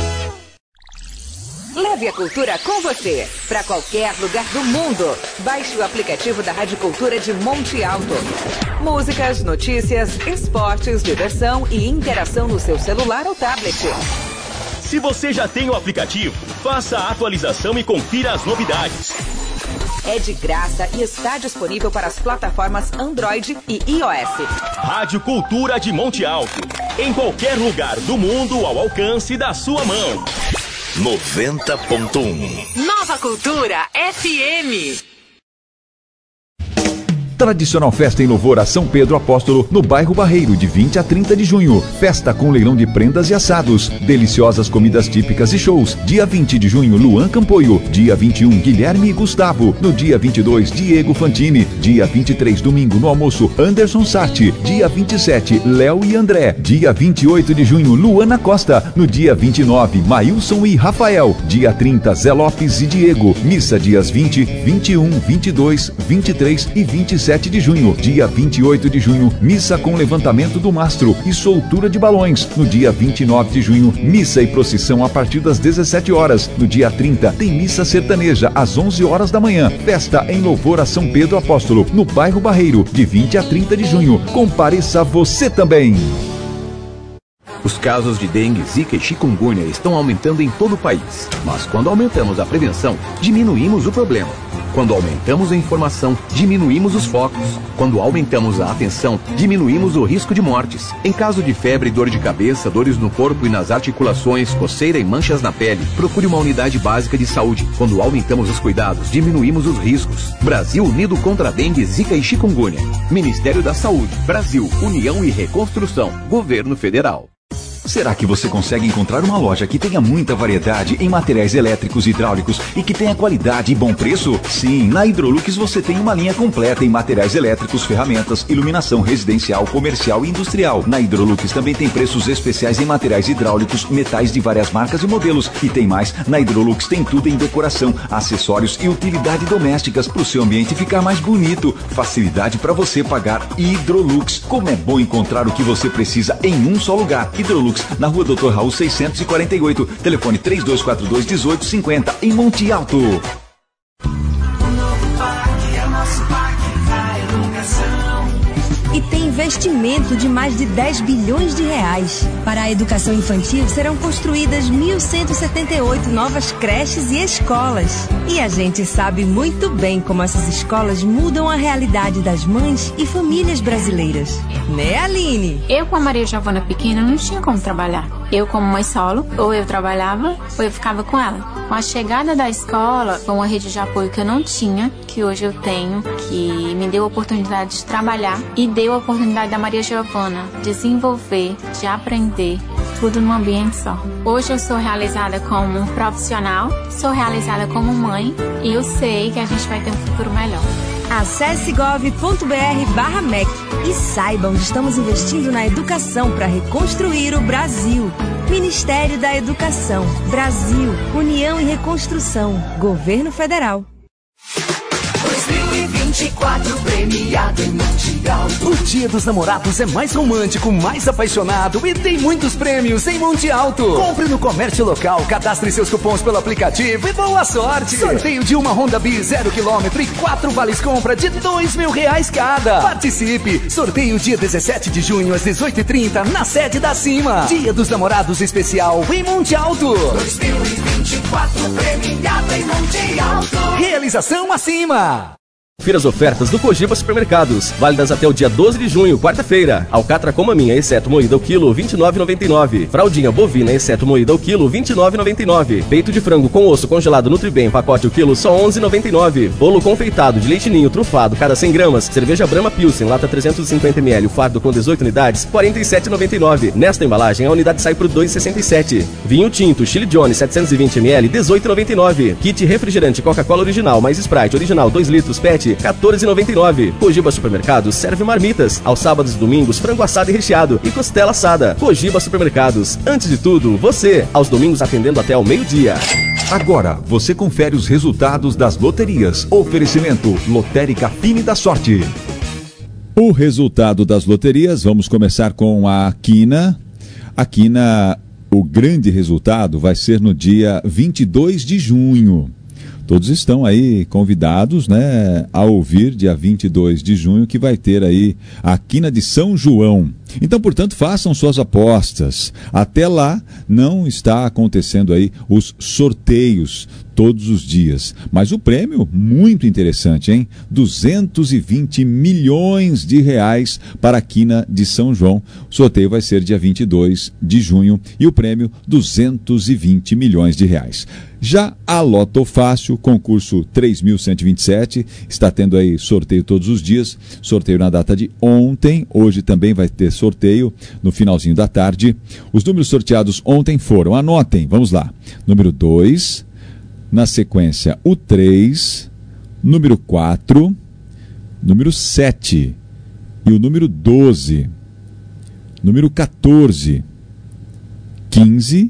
Leve a cultura com você para qualquer lugar do mundo. Baixe o aplicativo da Rádio Cultura de Monte Alto. Músicas, notícias, esportes, diversão e interação no seu celular ou tablet. Se você já tem o aplicativo, faça a atualização e confira as novidades. É de graça e está disponível para as plataformas Android e iOS. Rádio Cultura de Monte Alto. Em qualquer lugar do mundo ao alcance da sua mão. noventa ponto um. Nova Cultura F M. Tradicional festa em louvor a São Pedro Apóstolo, no bairro Barreiro, de vinte a trinta de junho. Festa com leilão de prendas e assados, deliciosas comidas típicas e shows. Dia vinte de junho, Luan Campoio. Dia vinte e um, Guilherme e Gustavo. No dia vinte e dois, Diego Fantini. Dia vinte e três, domingo, no almoço, Anderson Sarti. Dia vinte e sete, Léo e André. Dia vinte e oito de junho, Luana Costa. No dia vinte e nove, Maílson e Rafael. Dia trinta, Zé Lopes e Diego. Missa dias vinte, vinte e um, vinte e dois, vinte e três e vinte e sete de junho. Dia vinte e oito de junho, missa com levantamento do mastro e soltura de balões. No dia vinte e nove de junho, missa e procissão a partir das dezessete horas. No dia trinta, tem missa sertaneja às onze horas da manhã. Festa em louvor a São Pedro Apóstolo, no bairro Barreiro, de vinte a trinta de junho. Compareça você também. Os casos de dengue, zika e chikungunya estão aumentando em todo o país. Mas quando aumentamos a prevenção, diminuímos o problema. Quando aumentamos a informação, diminuímos os focos. Quando aumentamos a atenção, diminuímos o risco de mortes. Em caso de febre, dor de cabeça, dores no corpo e nas articulações, coceira e manchas na pele, procure uma unidade básica de saúde. Quando aumentamos os cuidados, diminuímos os riscos. Brasil unido contra a dengue, zika e chikungunya. Ministério da Saúde, Brasil, União e Reconstrução, Governo Federal. Será que você consegue encontrar uma loja que tenha muita variedade em materiais elétricos e hidráulicos e que tenha qualidade e bom preço? Sim, na Hidrolux você tem uma linha completa em materiais elétricos, ferramentas, iluminação residencial, comercial e industrial. Na Hidrolux também tem preços especiais em materiais hidráulicos, metais de várias marcas e modelos. E tem mais, na Hidrolux tem tudo em decoração, acessórios e utilidade domésticas para o seu ambiente ficar mais bonito. Facilidade para você pagar. Hidrolux. Como é bom encontrar o que você precisa em um só lugar. Hidrolux, na rua doutor Raul seiscentos e quarenta e oito, telefone três dois quatro dois, um oito cinco zero, em Monte Alto. O novo parque é o nosso parque da educação. E tem investimento de mais de dez bilhões de reais. Para a educação infantil serão construídas mil cento e setenta e oito novas creches e escolas. E a gente sabe muito bem como essas escolas mudam a realidade das mães e famílias brasileiras. Né, Aline? Eu com a Maria Giovana pequena não tinha como trabalhar. Eu como mãe solo, ou eu trabalhava, ou eu ficava com ela. Com a chegada da escola, com uma rede de apoio que eu não tinha, que hoje eu tenho, que me deu a oportunidade de trabalhar e deu a oportunidade da Maria Giovana desenvolver, de aprender, tudo num ambiente só. Hoje eu sou realizada como profissional, sou realizada como mãe e eu sei que a gente vai ter um futuro melhor. Acesse gov ponto br barra M E C e saiba onde estamos investindo na educação para reconstruir o Brasil. Ministério da Educação, Brasil, União e Reconstrução, Governo Federal. dois mil e vinte e quatro premiado em Mundial. O Dia dos Namorados é mais romântico, mais apaixonado e tem muitos prêmios em Monte Alto. Compre no comércio local, cadastre seus cupons pelo aplicativo e boa sorte. Sorteio de uma Honda Bis zero quilômetro e quatro vales compra de dois mil reais cada. Participe. Sorteio dia dezessete de junho às dezoito e trinta na sede da Cima. Dia dos Namorados especial em Monte Alto. dois mil e vinte e quatro premiado em Monte Alto. Realização acima. Confira as ofertas do Cogiba Supermercados, válidas até o dia doze de junho, quarta-feira. Alcatra com maminha, exceto moída ao quilo, vinte e nove reais e noventa e nove centavos. Fraldinha bovina, exceto moída ao quilo, vinte e nove reais e noventa e nove centavos. Peito de frango com osso congelado Nutribem, pacote ao quilo, só onze reais e noventa e nove centavos. Bolo confeitado de leite ninho trufado, cada cem gramas. Cerveja Brahma Pilsen, lata trezentos e cinquenta mililitros, o fardo com dezoito unidades, quarenta e sete reais e noventa e nove centavos. Nesta embalagem, a unidade sai por dois reais e sessenta e sete centavos. Vinho tinto, Chili Johnny, setecentos e vinte mililitros, dezoito reais e noventa e nove centavos. Kit refrigerante Coca-Cola original, mais Sprite original, dois litros, P E T, quatorze reais e noventa e nove centavos. Cogiba Supermercados serve marmitas. Aos sábados e domingos, frango assado e recheado e costela assada. Cogiba Supermercados. Antes de tudo, você. Aos domingos atendendo até ao meio-dia. Agora, você confere os resultados das loterias. Oferecimento Lotérica Fine da Sorte. O resultado das loterias, vamos começar com a Quina. A Quina, o grande resultado vai ser no dia vinte e dois de junho. Todos estão aí convidados, né, a ouvir dia vinte e dois de junho, que vai ter aí a Quina de São João. Então, portanto, façam suas apostas. Até lá não está acontecendo aí os sorteios todos os dias. Mas o prêmio, muito interessante, hein? duzentos e vinte milhões de reais para a Quina de São João. O sorteio vai ser dia vinte e dois de junho e o prêmio duzentos e vinte milhões de reais. Já a Loto Fácil, concurso três mil cento e vinte e sete, está tendo aí sorteio todos os dias, sorteio na data de ontem, hoje também vai ter sorteio no finalzinho da tarde. Os números sorteados ontem foram, anotem, vamos lá, número dois, na sequência o três, número quatro, número sete e o número doze, número quatorze, quinze,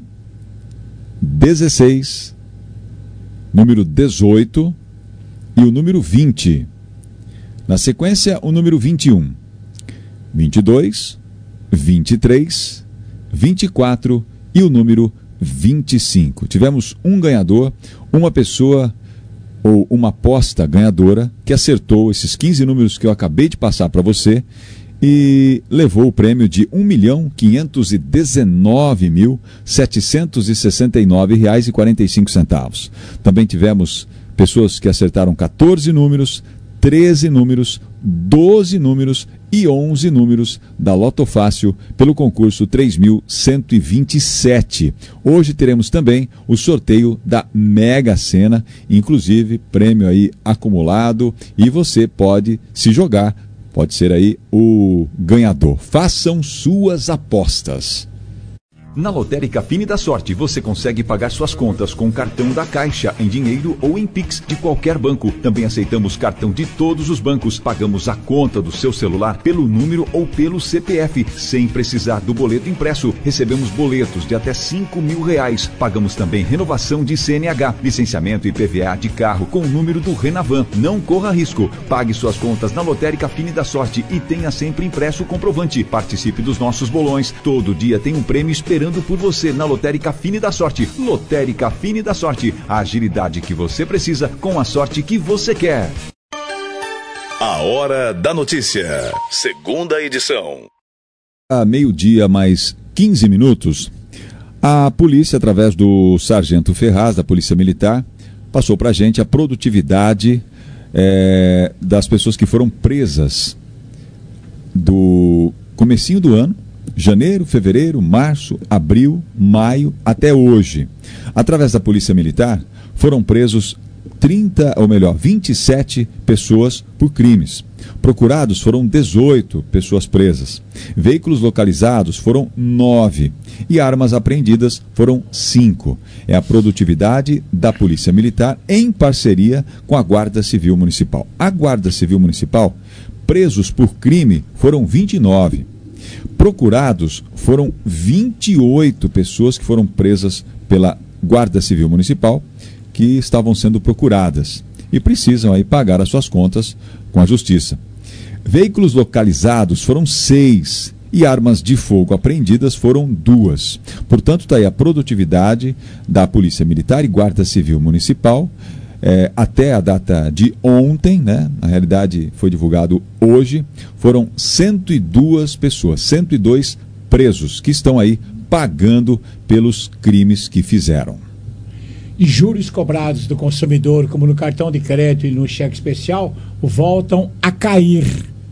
dezesseis, número dezoito e o número vinte. Na sequência, o número vinte e um, vinte e dois, vinte e três, vinte e quatro e o número vinte e cinco. Tivemos um ganhador, uma pessoa ou uma aposta ganhadora que acertou esses quinze números que eu acabei de passar para você e levou o prêmio de um milhão quinhentos e dezenove mil setecentos e sessenta e nove reais e quarenta e cinco centavos. Também tivemos pessoas que acertaram quatorze números, treze números, doze números e onze números da Loto Fácil pelo concurso três mil cento e vinte e sete. Hoje teremos também o sorteio da Mega Sena, inclusive prêmio aí acumulado, e você pode se jogar, pode ser aí o ganhador. Façam suas apostas. Na Lotérica Fine da Sorte, você consegue pagar suas contas com cartão da Caixa, em dinheiro ou em Pix de qualquer banco. Também aceitamos cartão de todos os bancos. Pagamos a conta do seu celular pelo número ou pelo C P F, sem precisar do boleto impresso. Recebemos boletos de até cinco mil reais. Pagamos também renovação de C N H, licenciamento e I P V A de carro com o número do Renavan. Não corra risco. Pague suas contas na Lotérica Fine da Sorte e tenha sempre impresso o comprovante. Participe dos nossos bolões. Todo dia tem um prêmio esperando por você na Lotérica Fine da Sorte. Lotérica Fine da Sorte, a agilidade que você precisa com a sorte que você quer. A Hora da Notícia, segunda edição. A meio-dia mais quinze minutos, a polícia, através do Sargento Ferraz, da Polícia Militar, passou para a gente a produtividade é, das pessoas que foram presas do comecinho do ano, janeiro, fevereiro, março, abril, maio, até hoje. Através da Polícia Militar, foram presos trinta, ou melhor, vinte e sete pessoas por crimes. Procurados foram dezoito pessoas presas. Veículos localizados foram nove. E armas apreendidas foram cinco. É a produtividade da Polícia Militar em parceria com a Guarda Civil Municipal. A Guarda Civil Municipal, presos por crime, foram vinte e nove. Procurados foram vinte e oito pessoas que foram presas pela Guarda Civil Municipal, que estavam sendo procuradas e precisam aí pagar as suas contas com a Justiça. Veículos localizados foram seis e armas de fogo apreendidas foram duas. Portanto, está aí a produtividade da Polícia Militar e Guarda Civil Municipal. É, até a data de ontem, né, na realidade foi divulgado hoje, foram cento e duas pessoas, cento e dois presos que estão aí pagando pelos crimes que fizeram. E juros cobrados do consumidor, como no cartão de crédito e no cheque especial, voltam a cair.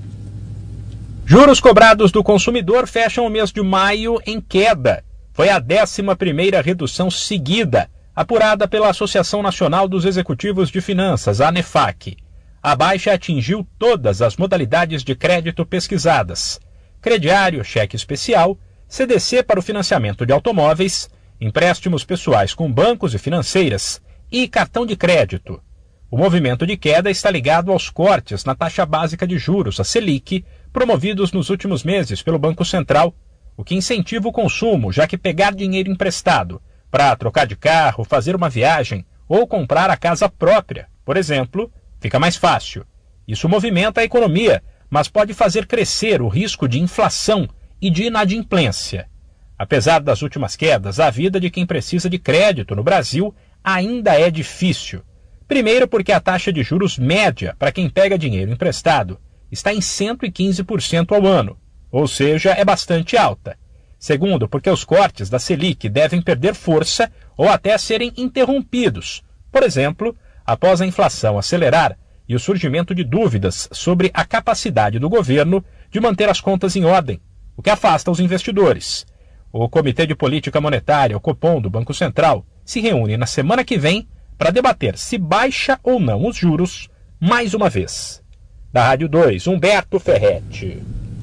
Juros cobrados do consumidor fecham o mês de maio em queda. Foi a décima primeira redução seguida, apurada pela Associação Nacional dos Executivos de Finanças, a ANEFAC. A baixa atingiu todas as modalidades de crédito pesquisadas: crediário, cheque especial, C D C para o financiamento de automóveis, empréstimos pessoais com bancos e financeiras e cartão de crédito. O movimento de queda está ligado aos cortes na taxa básica de juros, a Selic, promovidos nos últimos meses pelo Banco Central, o que incentiva o consumo, já que pegar dinheiro emprestado para trocar de carro, fazer uma viagem ou comprar a casa própria, por exemplo, fica mais fácil. Isso movimenta a economia, mas pode fazer crescer o risco de inflação e de inadimplência. Apesar das últimas quedas, a vida de quem precisa de crédito no Brasil ainda é difícil. Primeiro, porque a taxa de juros média para quem pega dinheiro emprestado está em cento e quinze por cento ao ano, ou seja, é bastante alta. Segundo, porque os cortes da Selic devem perder força ou até serem interrompidos, por exemplo, após a inflação acelerar e o surgimento de dúvidas sobre a capacidade do governo de manter as contas em ordem, o que afasta os investidores. O Comitê de Política Monetária, o Copom, do Banco Central, se reúne na semana que vem para debater se baixa ou não os juros mais uma vez. Da Rádio dois, Humberto Ferretti.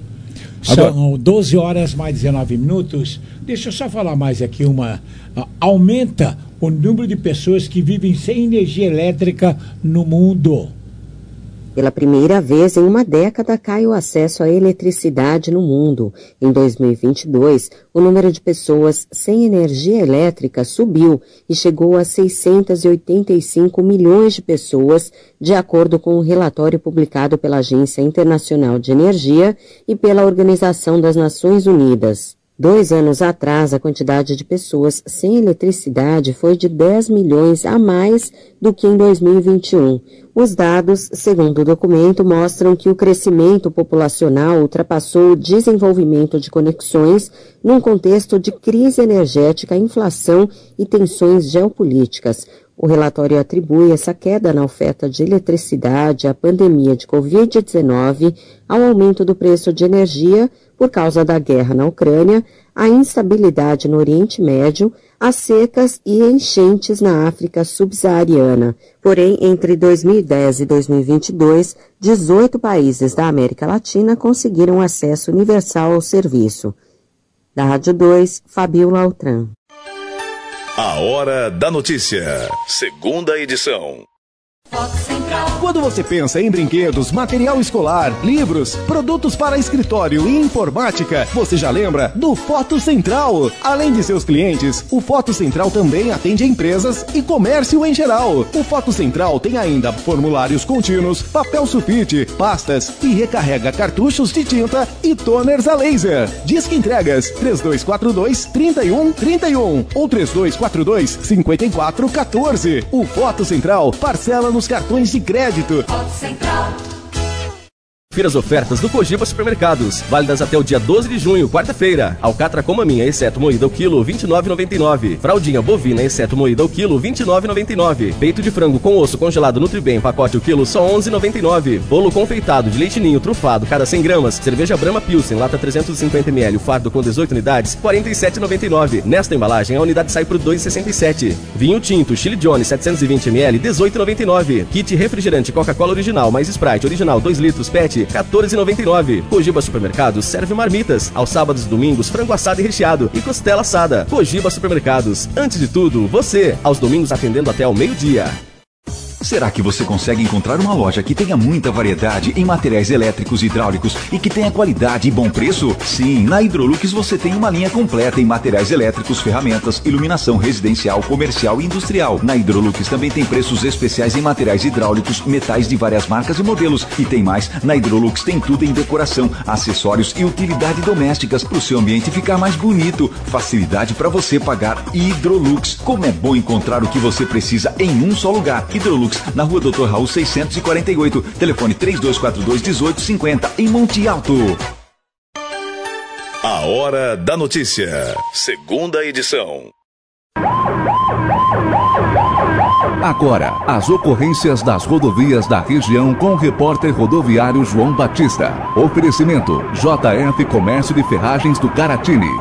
São doze horas mais dezenove minutos. Deixa eu só falar mais aqui uma. Aumenta o número de pessoas que vivem sem energia elétrica no mundo. Pela primeira vez em uma década cai o acesso à eletricidade no mundo. Em dois mil e vinte e dois, o número de pessoas sem energia elétrica subiu e chegou a seiscentos e oitenta e cinco milhões de pessoas, de acordo com um relatório publicado pela Agência Internacional de Energia e pela Organização das Nações Unidas. Dois anos atrás, a quantidade de pessoas sem eletricidade foi de dez milhões a mais do que em dois mil e vinte e um. Os dados, segundo o documento, mostram que o crescimento populacional ultrapassou o desenvolvimento de conexões num contexto de crise energética, inflação e tensões geopolíticas. O relatório atribui essa queda na oferta de eletricidade à pandemia de covid dezenove, ao aumento do preço de energia por causa da guerra na Ucrânia, à instabilidade no Oriente Médio, às secas e enchentes na África subsaariana. Porém, entre dois mil e dez e dois mil e vinte e dois, dezoito países da América Latina conseguiram acesso universal ao serviço. Da Rádio dois, Fabiola Altran. A Hora da Notícia, segunda edição. Quando você pensa em brinquedos, material escolar, livros, produtos para escritório e informática, você já lembra do Foto Central. Além de seus clientes, o Foto Central também atende empresas e comércio em geral. O Foto Central tem ainda formulários contínuos, papel sulfite, pastas e recarrega cartuchos de tinta e toners a laser. Disque entregas três dois quatro dois, três um três um ou três dois quatro dois, cinco quatro um quatro. O Foto Central parcela no nos cartões de crédito. Central. Confira as ofertas do Cogiba Supermercados, válidas até o dia doze de junho, quarta-feira. Alcatra com maminha, exceto moída ao quilo, vinte e nove reais e noventa e nove centavos. Fraldinha bovina, exceto moída ao quilo, vinte e nove reais e noventa e nove centavos. Peito de frango com osso congelado Nutribem, pacote ao quilo, só onze reais e noventa e nove centavos. Bolo confeitado de leite ninho trufado, cada cem gramas. Cerveja Brahma Pilsen, lata trezentos e cinquenta mililitros, fardo com dezoito unidades, quarenta e sete reais e noventa e nove centavos. Nesta embalagem, a unidade sai por dois reais e sessenta e sete centavos. Vinho tinto, Chili Johnny, setecentos e vinte mililitros, dezoito reais e noventa e nove centavos. Kit refrigerante Coca-Cola original mais Sprite original dois litros, P E T, quatorze reais e noventa e nove centavos. Cogiba Supermercados serve marmitas. Aos sábados e domingos, frango assado e recheado e costela assada. Cogiba Supermercados. Antes de tudo, você. Aos domingos atendendo até ao meio-dia. Será que você consegue encontrar uma loja que tenha muita variedade em materiais elétricos e hidráulicos e que tenha qualidade e bom preço? Sim, na Hidrolux você tem uma linha completa em materiais elétricos, ferramentas, iluminação residencial, comercial e industrial. Na Hidrolux também tem preços especiais em materiais hidráulicos, metais de várias marcas e modelos. E tem mais, na Hidrolux tem tudo em decoração, acessórios e utilidade domésticas para o seu ambiente ficar mais bonito. Facilidade para você pagar. Hidrolux. Como é bom encontrar o que você precisa em um só lugar. Hidrolux, na rua doutor Raul seiscentos e quarenta e oito, telefone três dois quatro dois, dezoito cinquenta, em Monte Alto. A Hora da Notícia, segunda edição. Agora, as ocorrências das rodovias da região com o repórter rodoviário João Batista. Oferecimento J F Comércio de Ferragens do Caratini.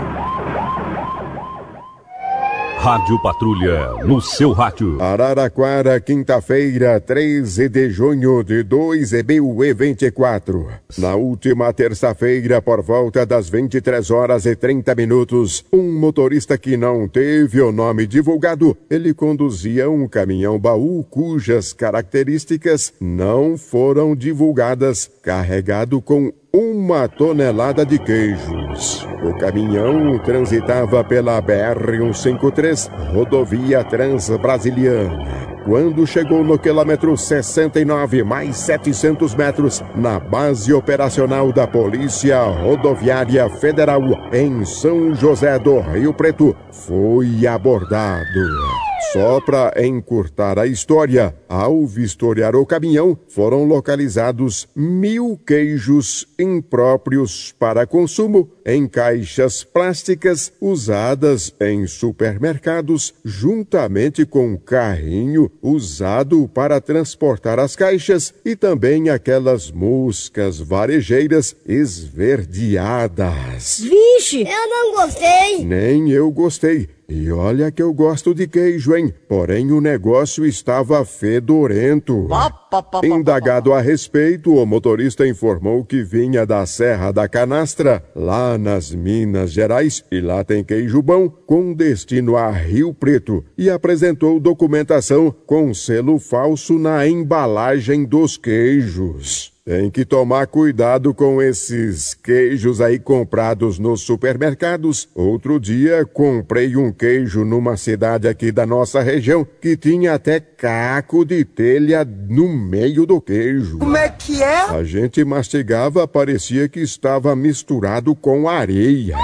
Rádio Patrulha, no seu rádio. Araraquara, quinta-feira, treze de junho de dois mil e vinte e quatro. Na última terça-feira, por volta das vinte e três horas e trinta minutos, um motorista que não teve o nome divulgado, ele conduzia um caminhão-baú cujas características não foram divulgadas, carregado com uma tonelada de queijos. O caminhão transitava pela B R cento e cinquenta e três, rodovia Transbrasiliana. Quando chegou no quilômetro sessenta e nove, mais setecentos metros, na base operacional da Polícia Rodoviária Federal, em São José do Rio Preto, foi abordado. Só para encurtar a história, ao vistoriar o caminhão, foram localizados mil queijos impróprios para consumo em caixas plásticas usadas em supermercados, juntamente com carrinho usado para transportar as caixas e também aquelas moscas varejeiras esverdeadas. Vixe, eu não gostei. Nem eu gostei. E olha que eu gosto de queijo, hein? Porém, o negócio estava fedorento. Indagado a respeito, o motorista informou que vinha da Serra da Canastra, lá nas Minas Gerais, e lá tem queijo bom, com destino a Rio Preto, e apresentou documentação com selo falso na embalagem dos queijos. Tem que tomar cuidado com esses queijos aí comprados nos supermercados. Outro dia comprei um queijo numa cidade aqui da nossa região que tinha até caco de telha no meio do queijo. Como é que é? A gente mastigava, parecia que estava misturado com areia.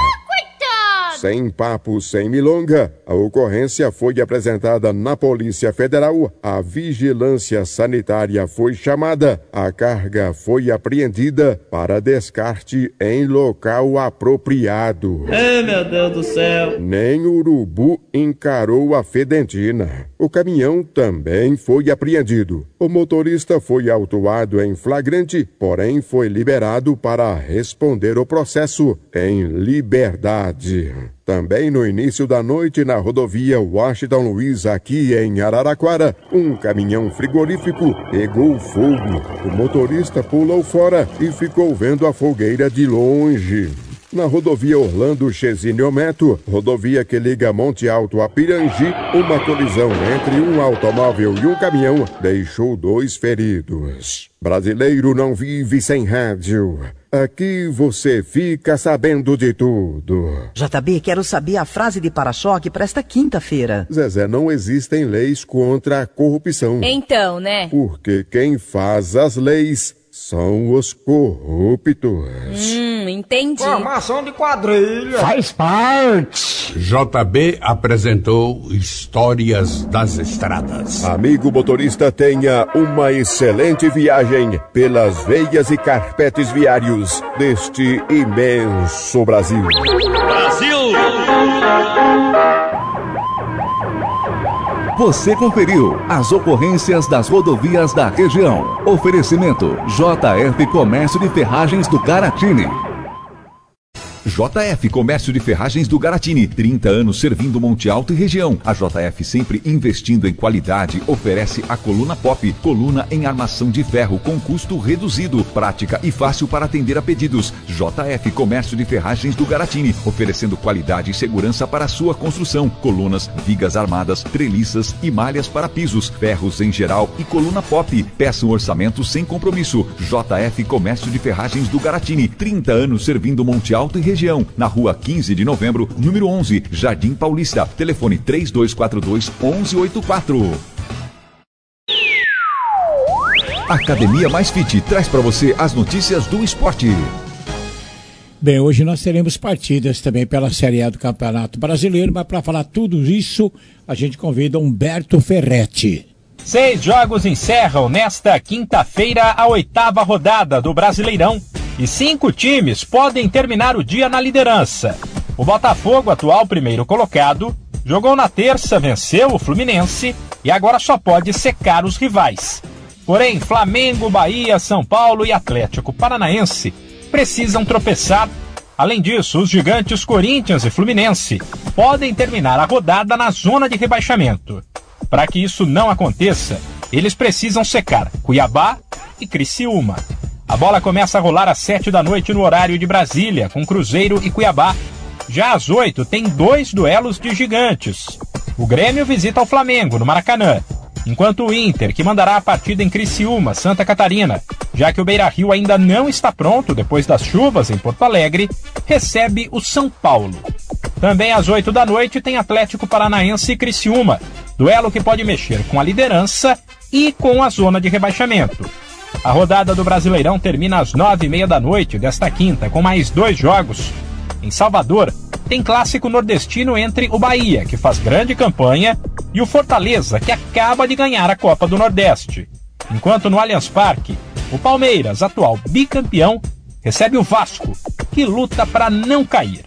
Sem papo, sem milonga, a ocorrência foi apresentada na Polícia Federal, a vigilância sanitária foi chamada, a carga foi apreendida para descarte em local apropriado. Ai, meu Deus do céu. Nem urubu encarou a fedentina. O caminhão também foi apreendido. O motorista foi autuado em flagrante, porém foi liberado para responder o processo em liberdade. Também no início da noite, na rodovia Washington Luiz, aqui em Araraquara, um caminhão frigorífico pegou fogo. O motorista pulou fora e ficou vendo a fogueira de longe. Na rodovia Orlando Chesiniometo, rodovia que liga Monte Alto a Pirangi, uma colisão entre um automóvel e um caminhão deixou dois feridos. Brasileiro não vive sem rádio. Aqui você fica sabendo de tudo. J B, quero saber a frase de para-choque para esta quinta-feira. Zezé, não existem leis contra a corrupção. Então, né? Porque quem faz as leis são os corruptos. Hum, entendi. Formação de quadrilha. Faz parte. J B apresentou Histórias das Estradas. Amigo motorista, tenha uma excelente viagem pelas veias e carpetes viários deste imenso Brasil. Brasil! Você conferiu as ocorrências das rodovias da região. Oferecimento J F Comércio de Ferragens do Garatini. J F Comércio de Ferragens do Garatini, trinta anos servindo Monte Alto e região. A J F, sempre investindo em qualidade, oferece a coluna pop, coluna em armação de ferro com custo reduzido, prática e fácil para atender a pedidos. J F Comércio de Ferragens do Garatini, oferecendo qualidade e segurança para a sua construção. Colunas, vigas armadas, treliças e malhas para pisos, ferros em geral e coluna pop. Peça um orçamento sem compromisso. J F Comércio de Ferragens do Garatini, trinta anos servindo Monte Alto e região. Região, na rua quinze de novembro, número onze, Jardim Paulista. Telefone três dois quatro dois, um um oito quatro. Academia Mais Fit traz para você as notícias do esporte. Bem, hoje nós teremos partidas também pela Série A do Campeonato Brasileiro, mas para falar tudo isso, a gente convida Humberto Ferretti. Seis jogos encerram nesta quinta-feira a oitava rodada do Brasileirão. E cinco times podem terminar o dia na liderança. O Botafogo, atual primeiro colocado, jogou na terça, venceu o Fluminense e agora só pode secar os rivais. Porém, Flamengo, Bahia, São Paulo e Atlético Paranaense precisam tropeçar. Além disso, os gigantes Corinthians e Fluminense podem terminar a rodada na zona de rebaixamento. Para que isso não aconteça, eles precisam secar Cuiabá e Criciúma. A bola começa a rolar às sete da noite no horário de Brasília, com Cruzeiro e Cuiabá. Já às oito tem dois duelos de gigantes. O Grêmio visita o Flamengo, no Maracanã, enquanto o Inter, que mandará a partida em Criciúma, Santa Catarina, já que o Beira-Rio ainda não está pronto depois das chuvas em Porto Alegre, recebe o São Paulo. Também às oito da noite tem Atlético Paranaense e Criciúma, duelo que pode mexer com a liderança e com a zona de rebaixamento. A rodada do Brasileirão termina às nove e meia da noite desta quinta, com mais dois jogos. Em Salvador, tem clássico nordestino entre o Bahia, que faz grande campanha, e o Fortaleza, que acaba de ganhar a Copa do Nordeste. Enquanto no Allianz Parque, o Palmeiras, atual bicampeão, recebe o Vasco, que luta para não cair.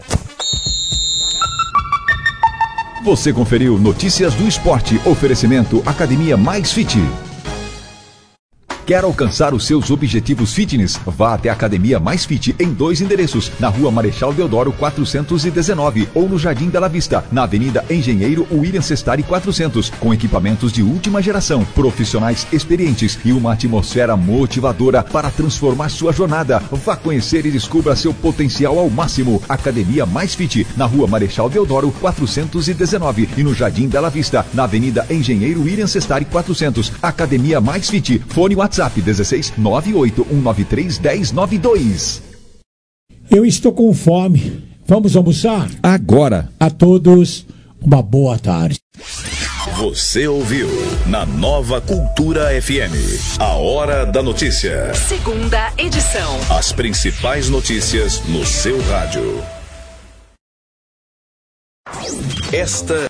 Você conferiu Notícias do Esporte, oferecimento Academia Mais Fit. Quer alcançar os seus objetivos fitness? Vá até a Academia Mais Fit em dois endereços, na Rua Marechal Deodoro quatrocentos e dezenove ou no Jardim Bela Vista, na Avenida Engenheiro William Sestari quatrocentos, com equipamentos de última geração, profissionais experientes e uma atmosfera motivadora para transformar sua jornada. Vá conhecer e descubra seu potencial ao máximo. Academia Mais Fit, na Rua Marechal Deodoro quatrocentos e dezenove e no Jardim Bela Vista, na Avenida Engenheiro William Sestari quatrocentos. Academia Mais Fit. Fone WhatsApp dezesseis nove oito um nove três um zero nove dois. Eu estou com fome. Vamos almoçar? Agora. A todos, uma boa tarde. Você ouviu na Nova Cultura F M, a Hora da Notícia. Segunda edição. As principais notícias no seu rádio. Esta